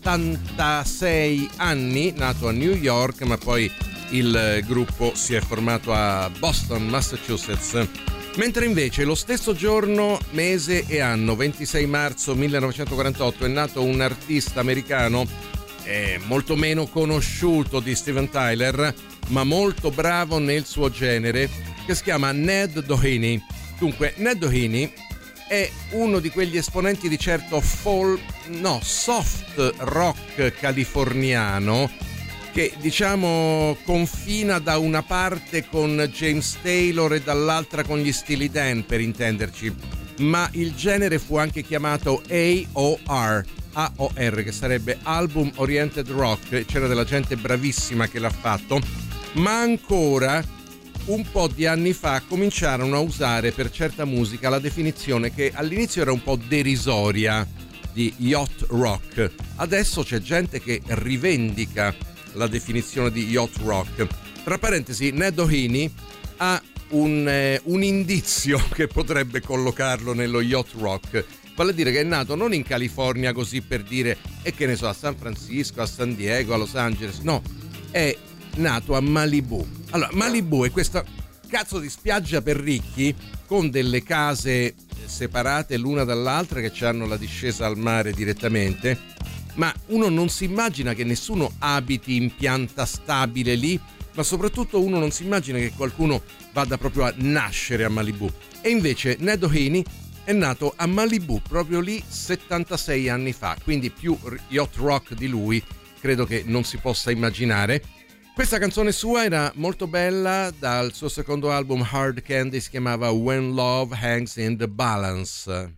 settantasei anni, nato a New York, ma poi il gruppo si è formato a Boston, Massachusetts. Mentre invece lo stesso giorno, mese e anno, ventisei marzo millenovecentoquarantotto, è nato un artista americano eh, molto meno conosciuto di Steven Tyler, ma molto bravo nel suo genere, che si chiama Ned Doheny. Dunque, Ned Doheny è uno di quegli esponenti di certo folk, no, soft rock californiano, che diciamo confina da una parte con James Taylor e dall'altra con gli Steely Dan, per intenderci, ma il genere fu anche chiamato A O R, A O R, che sarebbe Album Oriented Rock. C'era della gente bravissima che l'ha fatto, ma ancora un po' di anni fa cominciarono a usare per certa musica la definizione che all'inizio era un po' derisoria di yacht rock. Adesso c'è gente che rivendica la definizione di yacht rock. Tra parentesi, Ned Doheny ha un, eh, un indizio che potrebbe collocarlo nello yacht rock, vale a dire che è nato non in California così per dire, e che ne so, a San Francisco, a San Diego, a Los Angeles, no, è nato a Malibu. Allora, Malibu è questa cazzo di spiaggia per ricchi con delle case separate l'una dall'altra che hanno la discesa al mare direttamente, ma uno non si immagina che nessuno abiti in pianta stabile lì, ma soprattutto uno non si immagina che qualcuno vada proprio a nascere a Malibu. E invece Ned Doheny è nato a Malibu, proprio lì, settantasei anni fa, quindi più yacht rock di lui credo che non si possa immaginare. Questa canzone sua era molto bella, dal suo secondo album Hard Candy, si chiamava When Love Hangs in the Balance.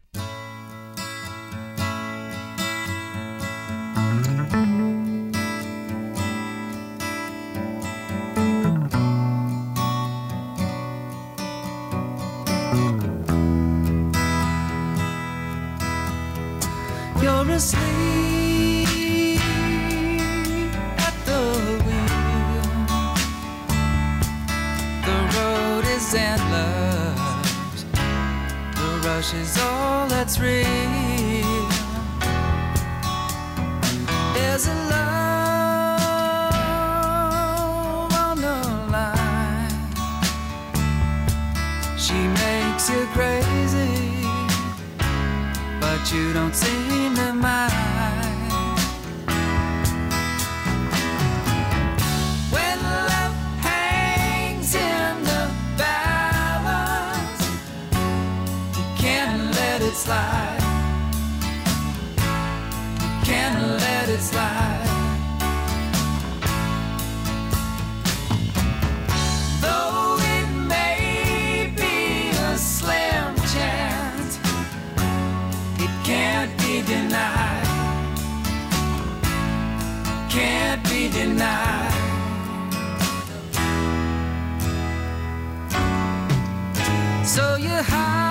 You're asleep at the wheel. The road is endless. The rush is all that's real. There's a love on the line. She makes you crazy, but you don't seem to mind. When love hangs in the balance, you can't let it slide. You can't let it slide. Though it may be a slim chance, can't be denied, can't be denied. So you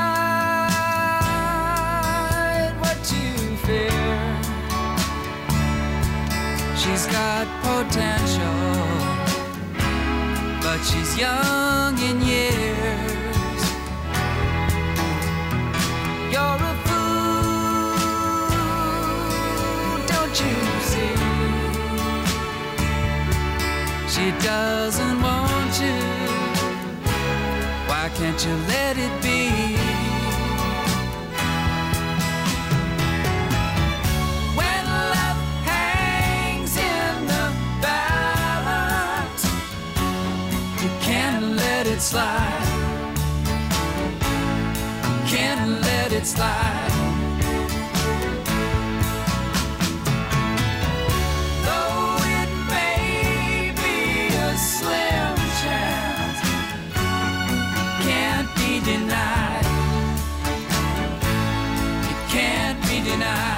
hide what you fear. She's got potential, but she's young in years. You're a you see, she doesn't want you. Why can't you let it be? When love hangs in the balance, you can't let it slide. You can't let it slide. Denied. It can't be denied.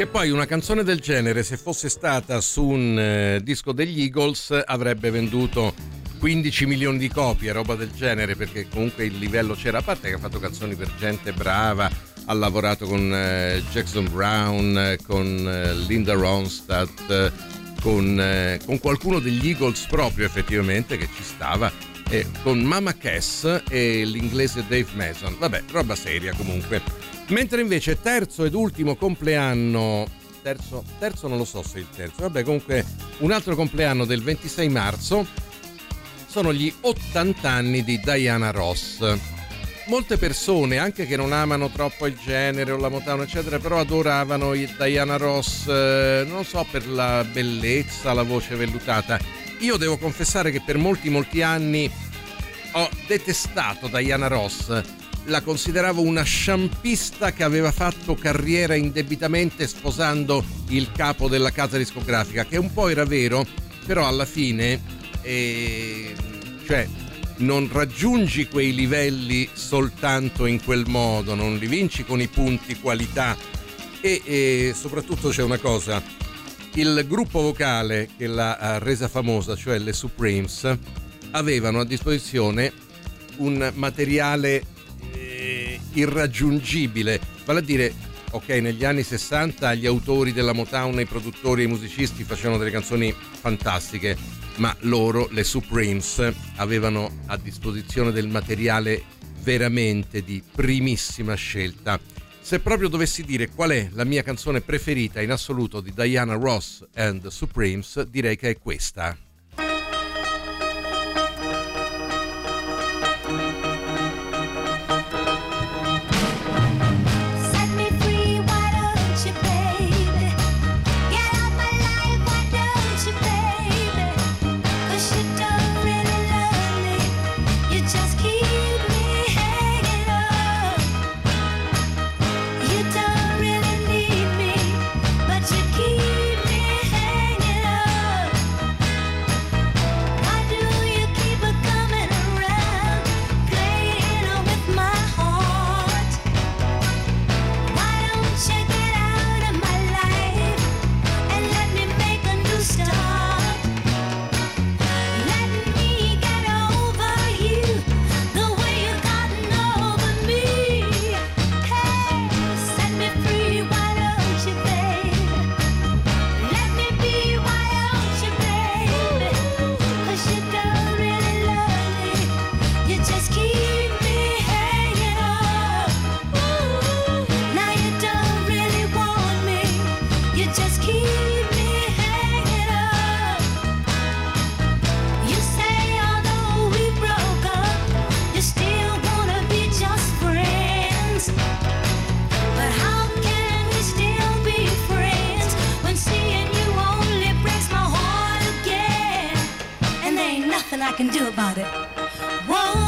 poi una canzone del genere, se fosse stata su un eh, disco degli Eagles, avrebbe venduto quindici milioni di copie, roba del genere, perché comunque il livello c'era, a parte che ha fatto canzoni per gente brava, ha lavorato con eh, Jackson Brown, eh, con eh, Linda Ronstadt, eh, con, eh, con qualcuno degli Eagles proprio effettivamente che ci stava, eh, con Mama Cass e l'inglese Dave Mason. Vabbè, roba seria comunque. Mentre invece terzo ed ultimo compleanno, terzo, terzo non lo so se è il terzo, vabbè comunque un altro compleanno del ventisei marzo, sono gli ottanta anni di Diana Ross. Molte persone, anche che non amano troppo il genere o la Motown eccetera, però adoravano Diana Ross, eh, non so, per la bellezza, la voce vellutata. Io devo confessare che per molti molti anni ho detestato Diana Ross. La consideravo una sciampista che aveva fatto carriera indebitamente sposando il capo della casa discografica, che un po' era vero, però alla fine eh, cioè non raggiungi quei livelli soltanto in quel modo, non li vinci con i punti qualità e, e soprattutto c'è una cosa, il gruppo vocale che l'ha resa famosa, cioè le Supremes, avevano a disposizione un materiale irraggiungibile, vale a dire, ok, negli anni sessanta gli autori della Motown, i produttori e i musicisti facevano delle canzoni fantastiche, ma loro, le Supremes, avevano a disposizione del materiale veramente di primissima scelta. Se proprio dovessi dire qual è la mia canzone preferita in assoluto di Diana Ross and the Supremes, direi che è questa. I can do about it. Whoa.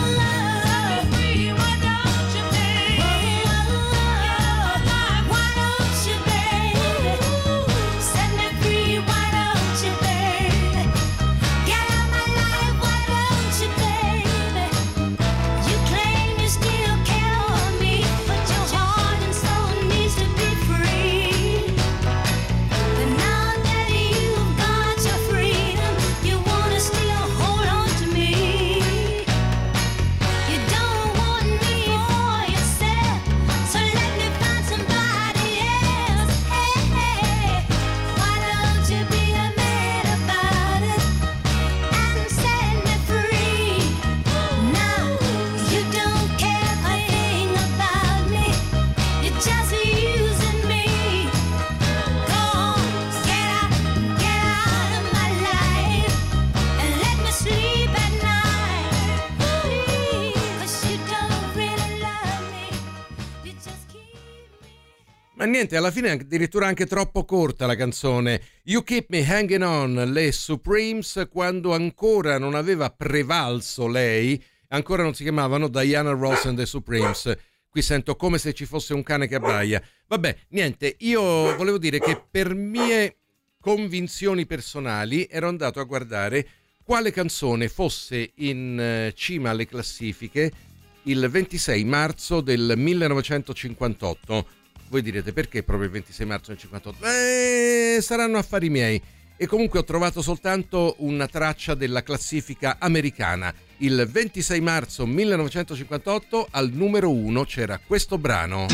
Ma niente, alla fine è addirittura anche troppo corta la canzone. You Keep Me Hanging On, le Supremes, quando ancora non aveva prevalso lei, ancora non si chiamavano Diana Ross and the Supremes. Qui sento come se ci fosse un cane che abbaia. Vabbè, niente, io volevo dire che per mie convinzioni personali ero andato a guardare quale canzone fosse in cima alle classifiche il ventisei marzo del millenovecentocinquantotto. Voi direte perché proprio il ventisei marzo del cinquantotto? Eh, saranno affari miei. E comunque ho trovato soltanto una traccia della classifica americana. Il ventisei marzo millenovecentocinquantotto al numero uno c'era questo brano.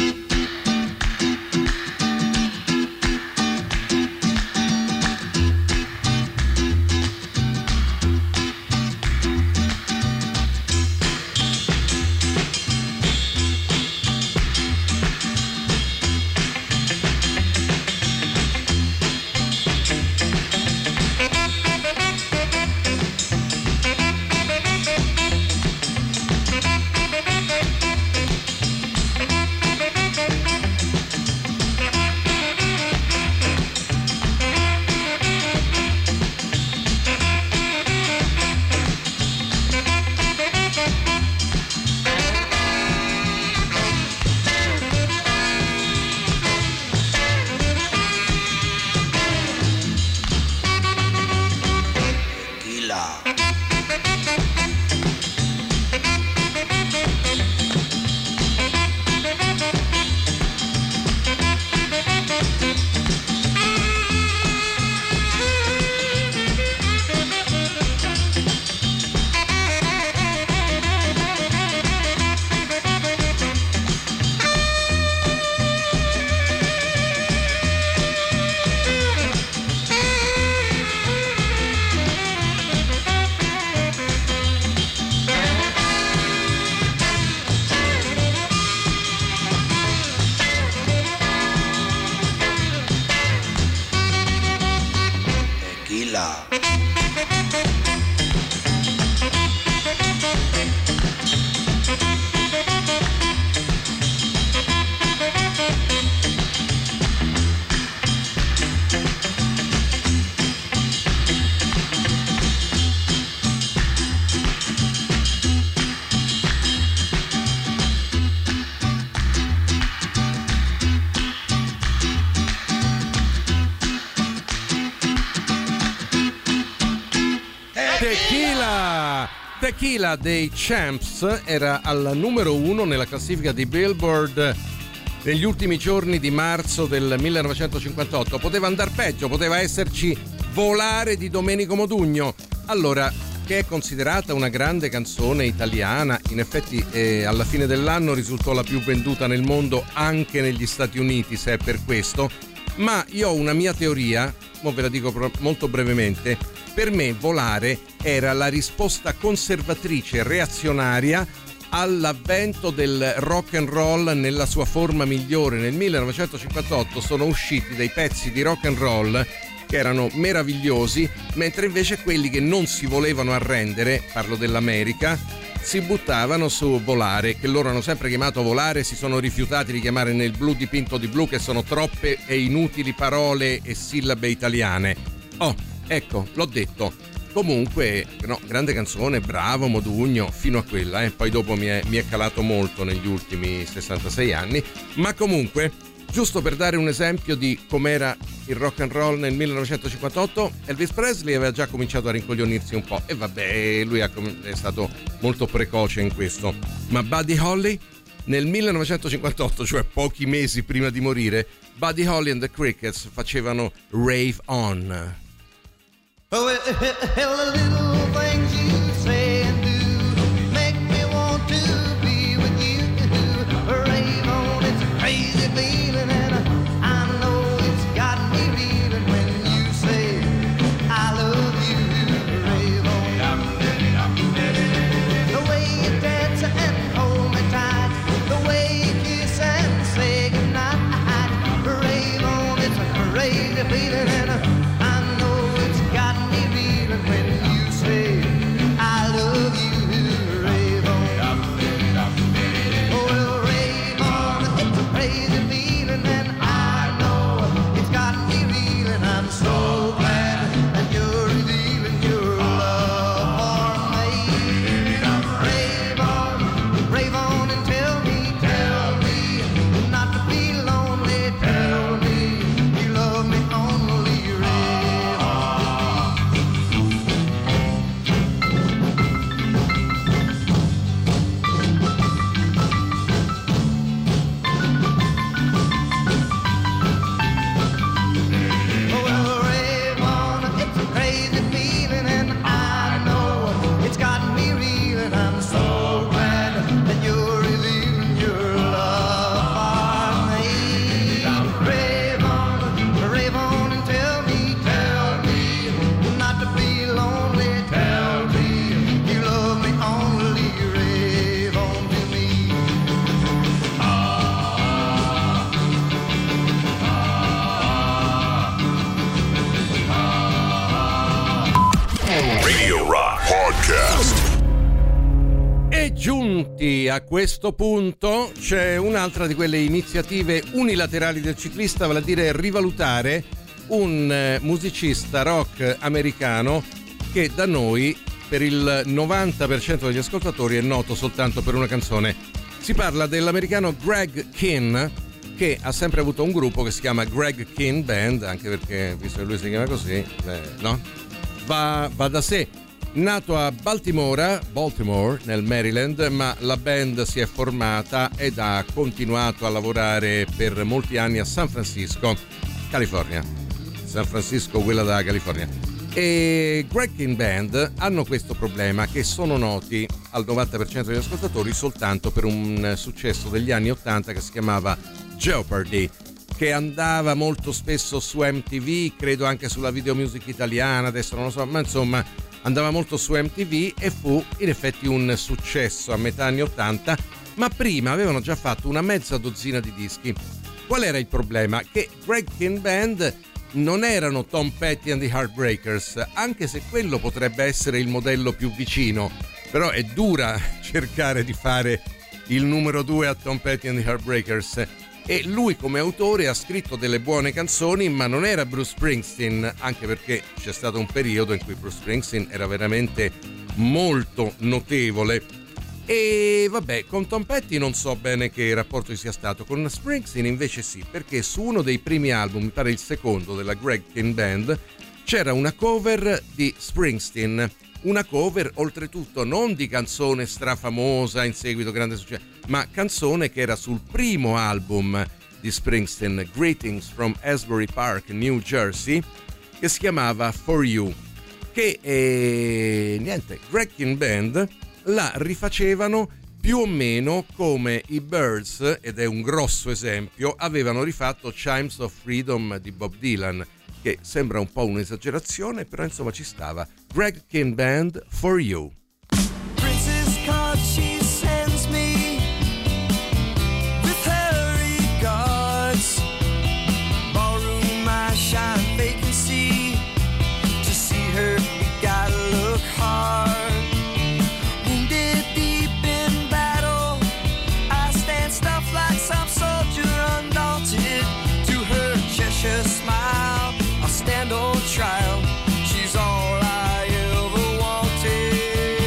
Tequila dei Champs era al numero uno nella classifica di Billboard negli ultimi giorni di marzo del millenovecentocinquantotto. Poteva andar peggio, poteva esserci Volare di Domenico Modugno. Allora, che è considerata una grande canzone italiana, in effetti eh, alla fine dell'anno risultò la più venduta nel mondo anche negli Stati Uniti, se è per questo. Ma io ho una mia teoria, mo ve la dico molto brevemente. Per me Volare era la risposta conservatrice e reazionaria all'avvento del rock and roll nella sua forma migliore. Nel millenovecentocinquantotto sono usciti dei pezzi di rock and roll che erano meravigliosi, mentre invece quelli che non si volevano arrendere, parlo dell'America, si buttavano su Volare, che loro hanno sempre chiamato Volare, si sono rifiutati di chiamare Nel blu dipinto di blu, che sono troppe e inutili parole e sillabe italiane. Oh, ecco, l'ho detto. Comunque, no, grande canzone, bravo Modugno, fino a quella, eh. Poi dopo mi è, mi è calato molto negli ultimi sessantasei anni, ma comunque, giusto per dare un esempio di com'era il rock and roll nel millenovecentocinquantotto, Elvis Presley aveva già cominciato a rincoglionirsi un po', e vabbè, lui è stato molto precoce in questo. Ma Buddy Holly, nel millenovecentocinquantotto, cioè pochi mesi prima di morire, Buddy Holly and the Crickets facevano Rave On. Oh, well, the little things you say and do make me want to be with you. Rave on, it's a crazy feeling, and I know it's got me reeling when you say I love you. Rave on. The way you dance and hold me tight, the way you kiss and say goodnight. Rave on, it's a crazy feeling, and I know it's got me reeling when you say Podcast. E giunti a questo punto c'è un'altra di quelle iniziative unilaterali del ciclista, vale a dire rivalutare un musicista rock americano che da noi per il novanta per cento degli ascoltatori è noto soltanto per una canzone. Si parla dell'americano Greg Kihn, che ha sempre avuto un gruppo che si chiama Greg Kihn Band, anche perché visto che lui si chiama così, eh, no? Va, va da sé. Nato a Baltimora, Baltimore, nel Maryland, ma la band si è formata ed ha continuato a lavorare per molti anni a San Francisco, California. San Francisco, quella da California. E Greg Kihn Band hanno questo problema, che sono noti al novanta per cento degli ascoltatori soltanto per un successo degli anni ottanta che si chiamava Jeopardy, che andava molto spesso su M T V, credo anche sulla Video Music italiana, adesso non lo so, ma insomma andava molto su M T V e fu in effetti un successo a metà anni ottanta, ma prima avevano già fatto una mezza dozzina di dischi. Qual era il problema? Che Greg Kihn Band non erano Tom Petty and the Heartbreakers, anche se quello potrebbe essere il modello più vicino, però è dura cercare di fare il numero due a Tom Petty and the Heartbreakers. E lui come autore ha scritto delle buone canzoni, ma non era Bruce Springsteen, anche perché c'è stato un periodo in cui Bruce Springsteen era veramente molto notevole. E vabbè, con Tom Petty non so bene che rapporto ci sia stato, con Springsteen invece sì, perché su uno dei primi album, mi pare il secondo della Greg Kihn Band, c'era una cover di Springsteen. Una cover oltretutto non di canzone strafamosa in seguito grande successo, ma canzone che era sul primo album di Springsteen, Greetings from Asbury Park, New Jersey, che si chiamava For You, che eh, niente, Greg Kihn Band la rifacevano più o meno come i Byrds, ed è un grosso esempio, avevano rifatto Chimes of Freedom di Bob Dylan, che sembra un po' un'esagerazione, però insomma ci stava. Greg Kihn Band, For You. Princess card she sends me with her regards. Ballroom I shine vacancy. To see her we gotta look hard. Wounded deep in battle, I stand stuffed like some soldier undaunted. To her Cheshire smile, I'll stand on trial. She's all I ever wanted.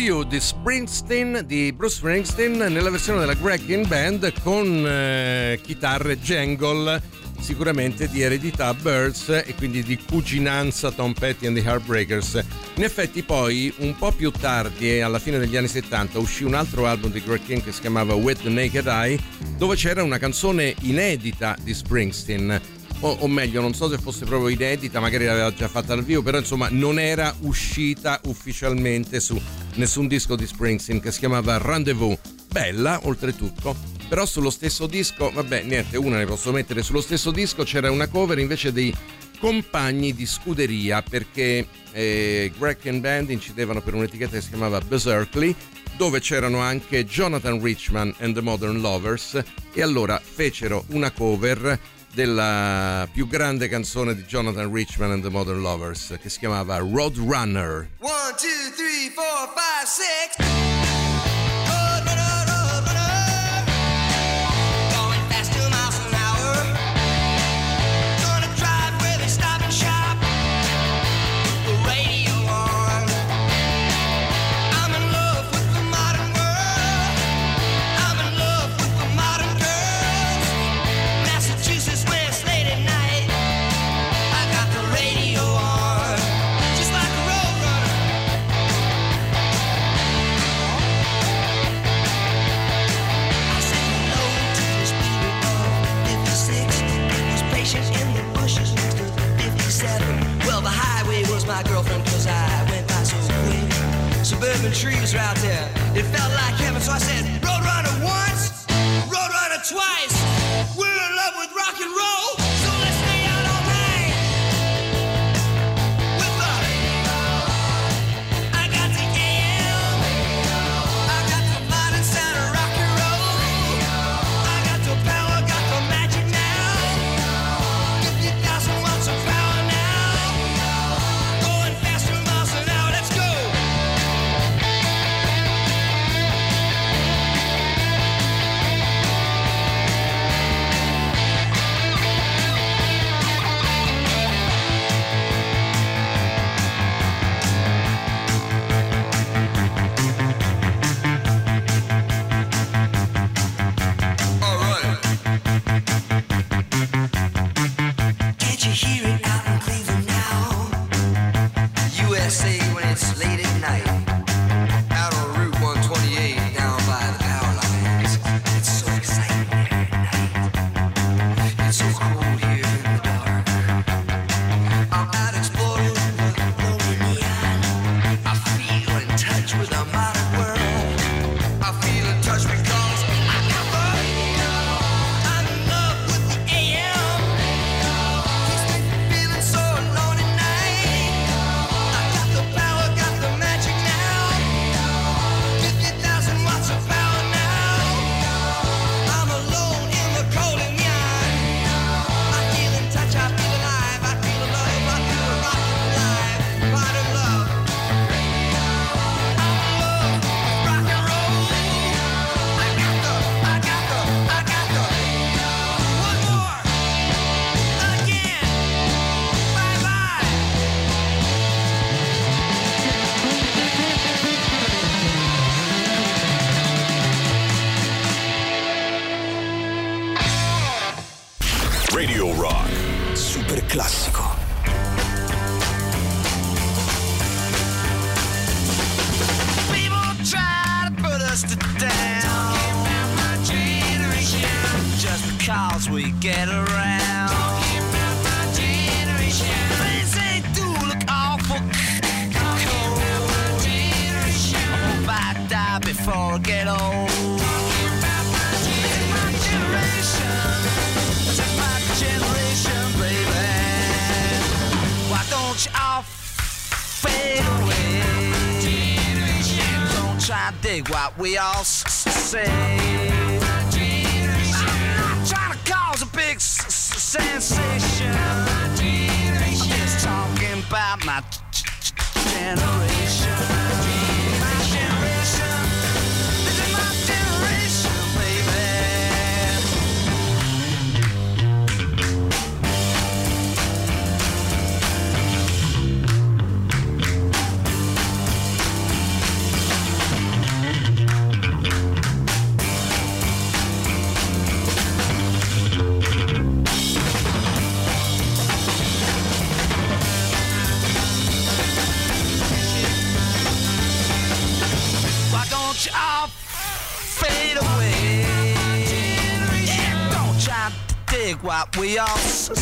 You di Springsteen, di Bruce Springsteen, nella versione della Wrecking Band con eh, chitarre jangle, sicuramente di eredità Byrds e quindi di cuginanza Tom Petty and the Heartbreakers. In effetti poi un po' più tardi, alla fine degli anni settanta, uscì un altro album di Greg King che si chiamava With the Naked Eye, dove c'era una canzone inedita di Springsteen. O, o meglio, non so se fosse proprio inedita, magari l'aveva già fatta al vivo, però insomma non era uscita ufficialmente su nessun disco di Springsteen, che si chiamava Rendezvous. Bella, oltretutto, però sullo stesso disco, vabbè, niente, una ne posso mettere, sullo stesso disco c'era una cover invece dei Compagni di Scuderia, perché eh, Greg and Band incidevano per un'etichetta che si chiamava Berserkly, dove c'erano anche Jonathan Richman and the Modern Lovers, e allora fecero una cover della più grande canzone di Jonathan Richman and the Modern Lovers, che si chiamava Roadrunner. One, two, three, four, five, six. My girlfriend, cause I went by so quick. Suburban trees right there, it felt like heaven. So I said, Roadrunner once, Roadrunner twice. We're in love with rock and roll, so let's stay out all night. With the I got the A M, I got the modern sound of rock and roll. I got the power, got the magic now. fifty thousand watts of power now. Radio Rock. Super classico. People try to put us to down. Talking about my generation. Just because we get around. Talking about my generation. Things they do look awful cold. My generation. I hope I die before I get old. Talking about my generation. This is my generation, baby. Why don't you all fade away? Don't try to dig what we all s- say. I'm not trying to cause a big s- s- sensation. I'm just talking about my g- g- generation. My generation. This is my generation, baby. dig what we all say.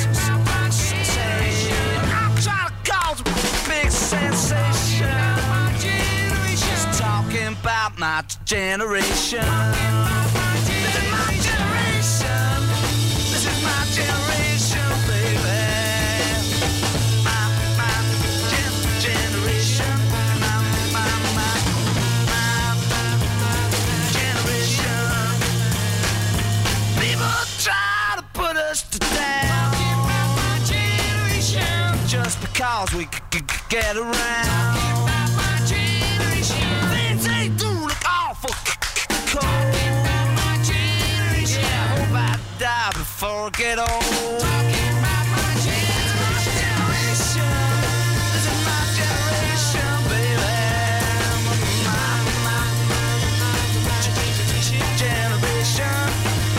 I'm trying to cause a big sensation. Just talking about my generation. This is my generation. This is my generation, baby. My, my gen- generation. My, my, my, my, my generation. People try to put us to down. My generation. Just because we c- c- get around. My generation. Things they do look awful cold. My generation. Yeah, I hope I die before I get old. Talking about my generation. This is my generation, baby. My, my, my generation.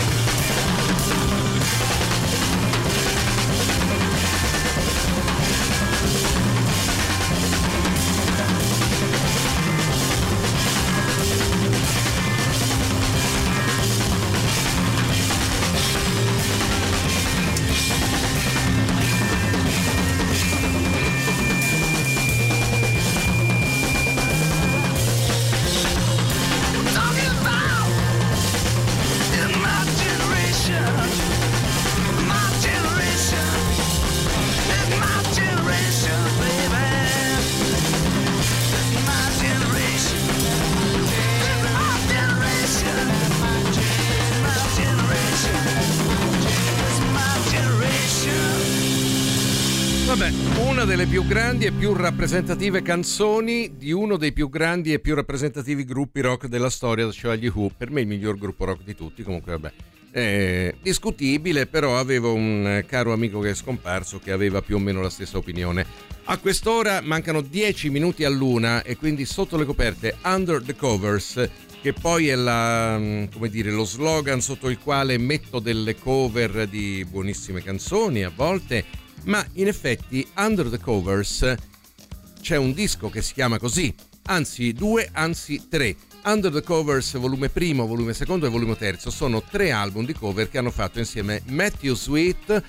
Vabbè, una delle più grandi e più rappresentative canzoni di uno dei più grandi e più rappresentativi gruppi rock della storia, cioè gli Who. Per me il miglior gruppo rock di tutti, comunque vabbè. Eh, discutibile, però avevo un caro amico che è scomparso che aveva più o meno la stessa opinione. A quest'ora mancano dieci minuti all'una e quindi Sotto le coperte, Under the Covers, che poi è la, come dire, lo slogan sotto il quale metto delle cover di buonissime canzoni a volte, ma in effetti Under the Covers c'è un disco che si chiama così, anzi due, anzi tre. Under the Covers volume primo, volume secondo e volume terzo sono tre album di cover che hanno fatto insieme Matthew Sweet,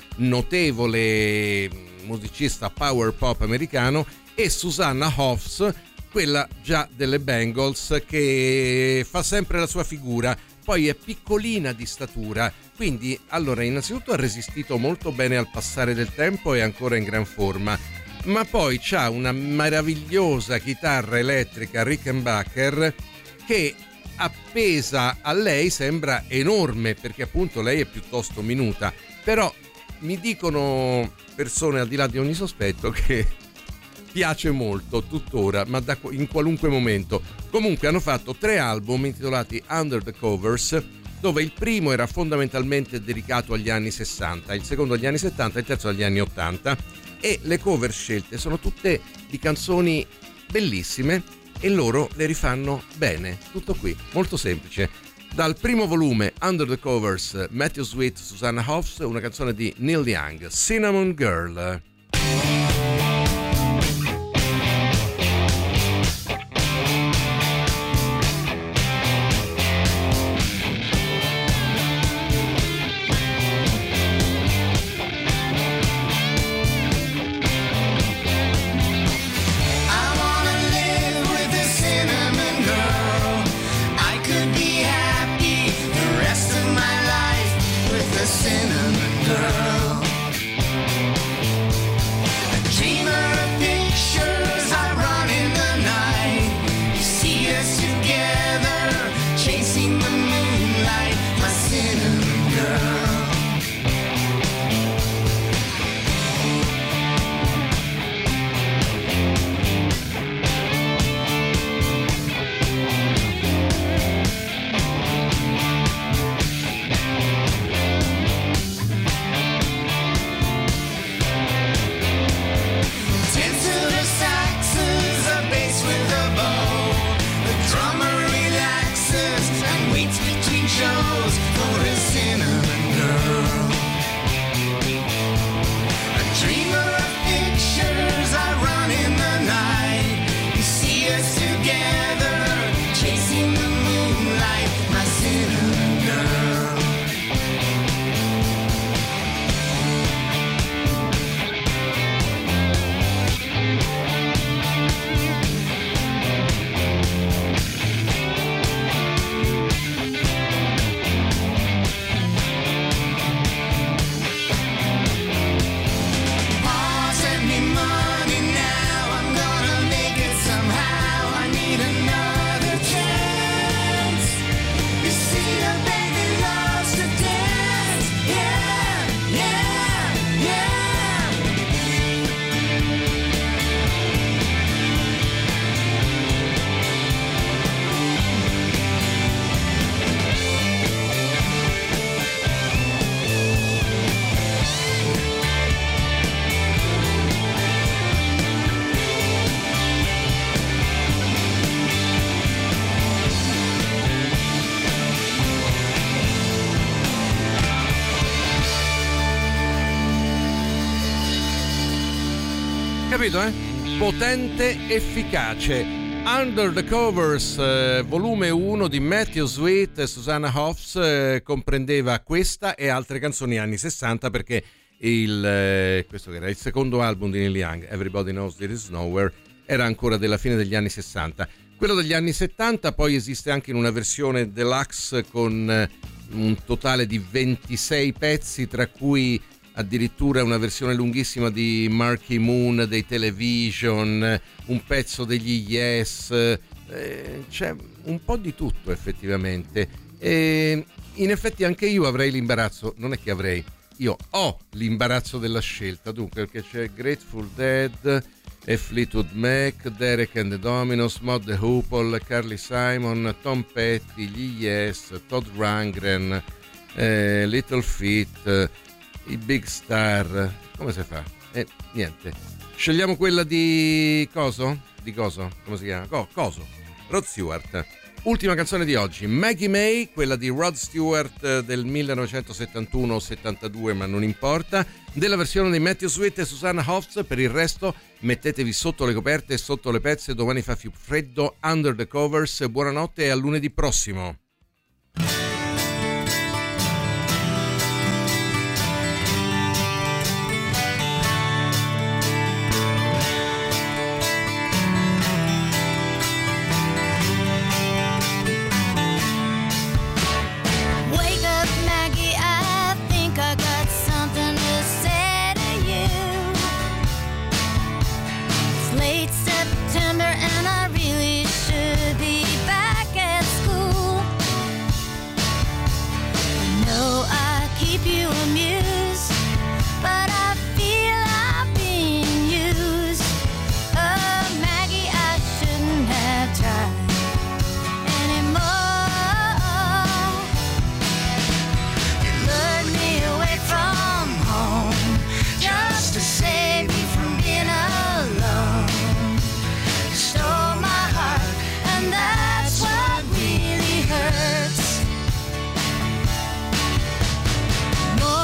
notevole musicista power pop americano, e Susanna Hoffs, quella già delle Bangles, che fa sempre la sua figura. Poi è piccolina di statura, quindi allora innanzitutto ha resistito molto bene al passare del tempo e è ancora in gran forma, ma poi c'ha una meravigliosa chitarra elettrica Rickenbacker che appesa a lei sembra enorme, perché appunto lei è piuttosto minuta, però mi dicono persone al di là di ogni sospetto che piace molto tuttora, ma da, in qualunque momento. Comunque hanno fatto tre album intitolati Under the Covers, dove il primo era fondamentalmente dedicato agli anni sessanta, il secondo agli anni settanta e il terzo agli anni ottanta, e le cover scelte sono tutte di canzoni bellissime e loro le rifanno bene. Tutto qui, molto semplice. Dal primo volume Under the Covers, Matthew Sweet, Susanna Hoffs, una canzone di Neil Young, Cinnamon Girl. Cinnamon girl. Capito, eh? Potente, efficace. Under the Covers, eh, volume uno di Matthew Sweet e Susanna Hoffs, eh, comprendeva questa e altre canzoni anni sessanta, perché il, eh, questo che era il secondo album di Neil Young, Everybody Knows There Is Nowhere, era ancora della fine degli anni sessanta. Quello degli anni settanta poi esiste anche in una versione deluxe con eh, un totale di ventisei pezzi, tra cui addirittura una versione lunghissima di Marquee Moon dei Television, un pezzo degli Yes, eh, c'è un po' di tutto effettivamente. E in effetti anche io avrei l'imbarazzo, non è che avrei, io ho l'imbarazzo della scelta, dunque, perché c'è Grateful Dead e Fleetwood Mac, Derek and the Dominos, Mod the Hoople, Carly Simon, Tom Petty, gli Yes, Todd Rundgren, eh, Little Feat, i Big Star. Come si fa? Eh, niente. Scegliamo quella di coso? Di coso? Come si chiama? Co- coso. Rod Stewart. Ultima canzone di oggi, Maggie May, quella di Rod Stewart del millenovecentosettantuno settantadue, ma non importa, della versione di Matthew Sweet e Susanna Hoffs. Per il resto mettetevi sotto le coperte e sotto le pezze, domani fa più freddo. Under the Covers, buonanotte e a lunedì prossimo. More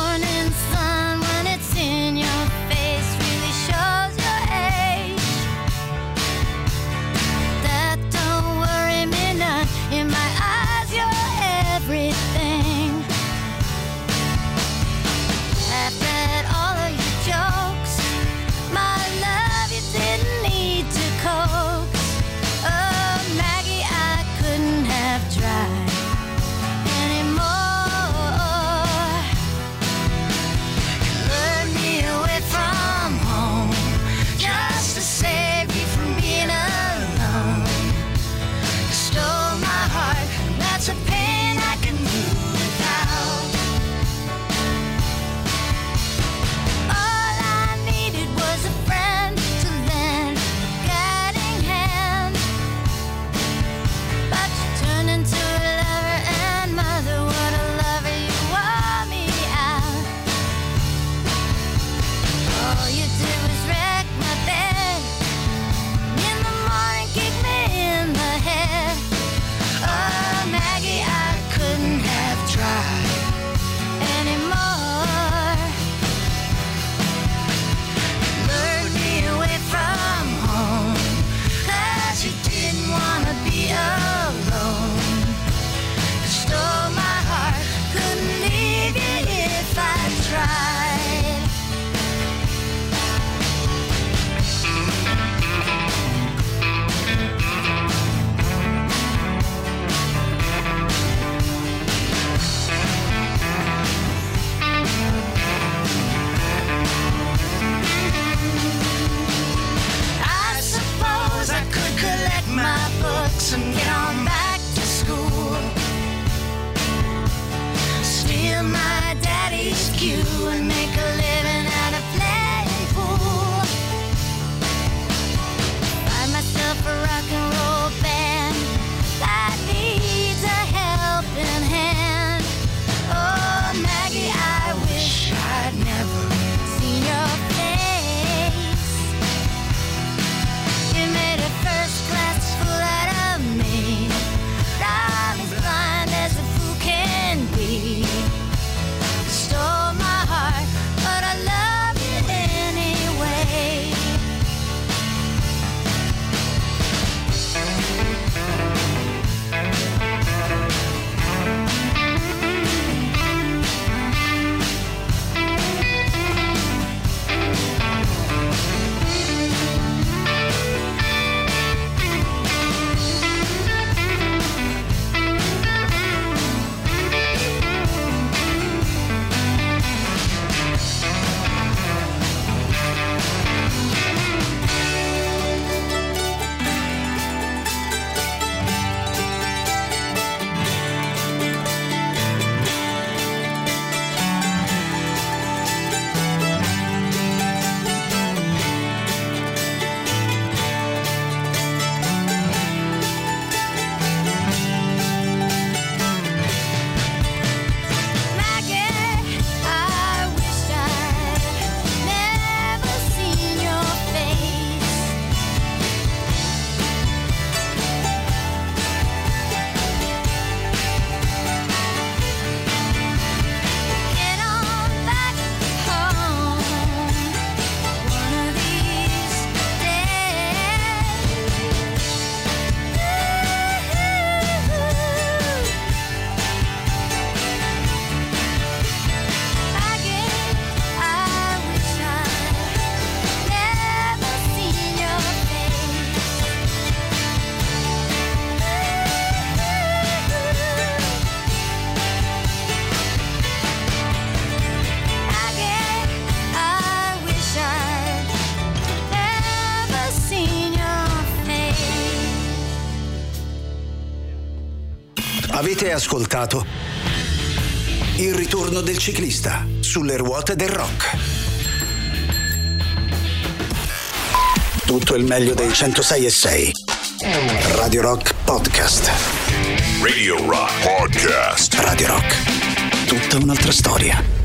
Avete ascoltato Il ritorno del ciclista sulle ruote del rock. Tutto il meglio dei centosei e sei. Radio Rock Podcast. Radio Rock Podcast. Radio Rock. Tutta un'altra storia.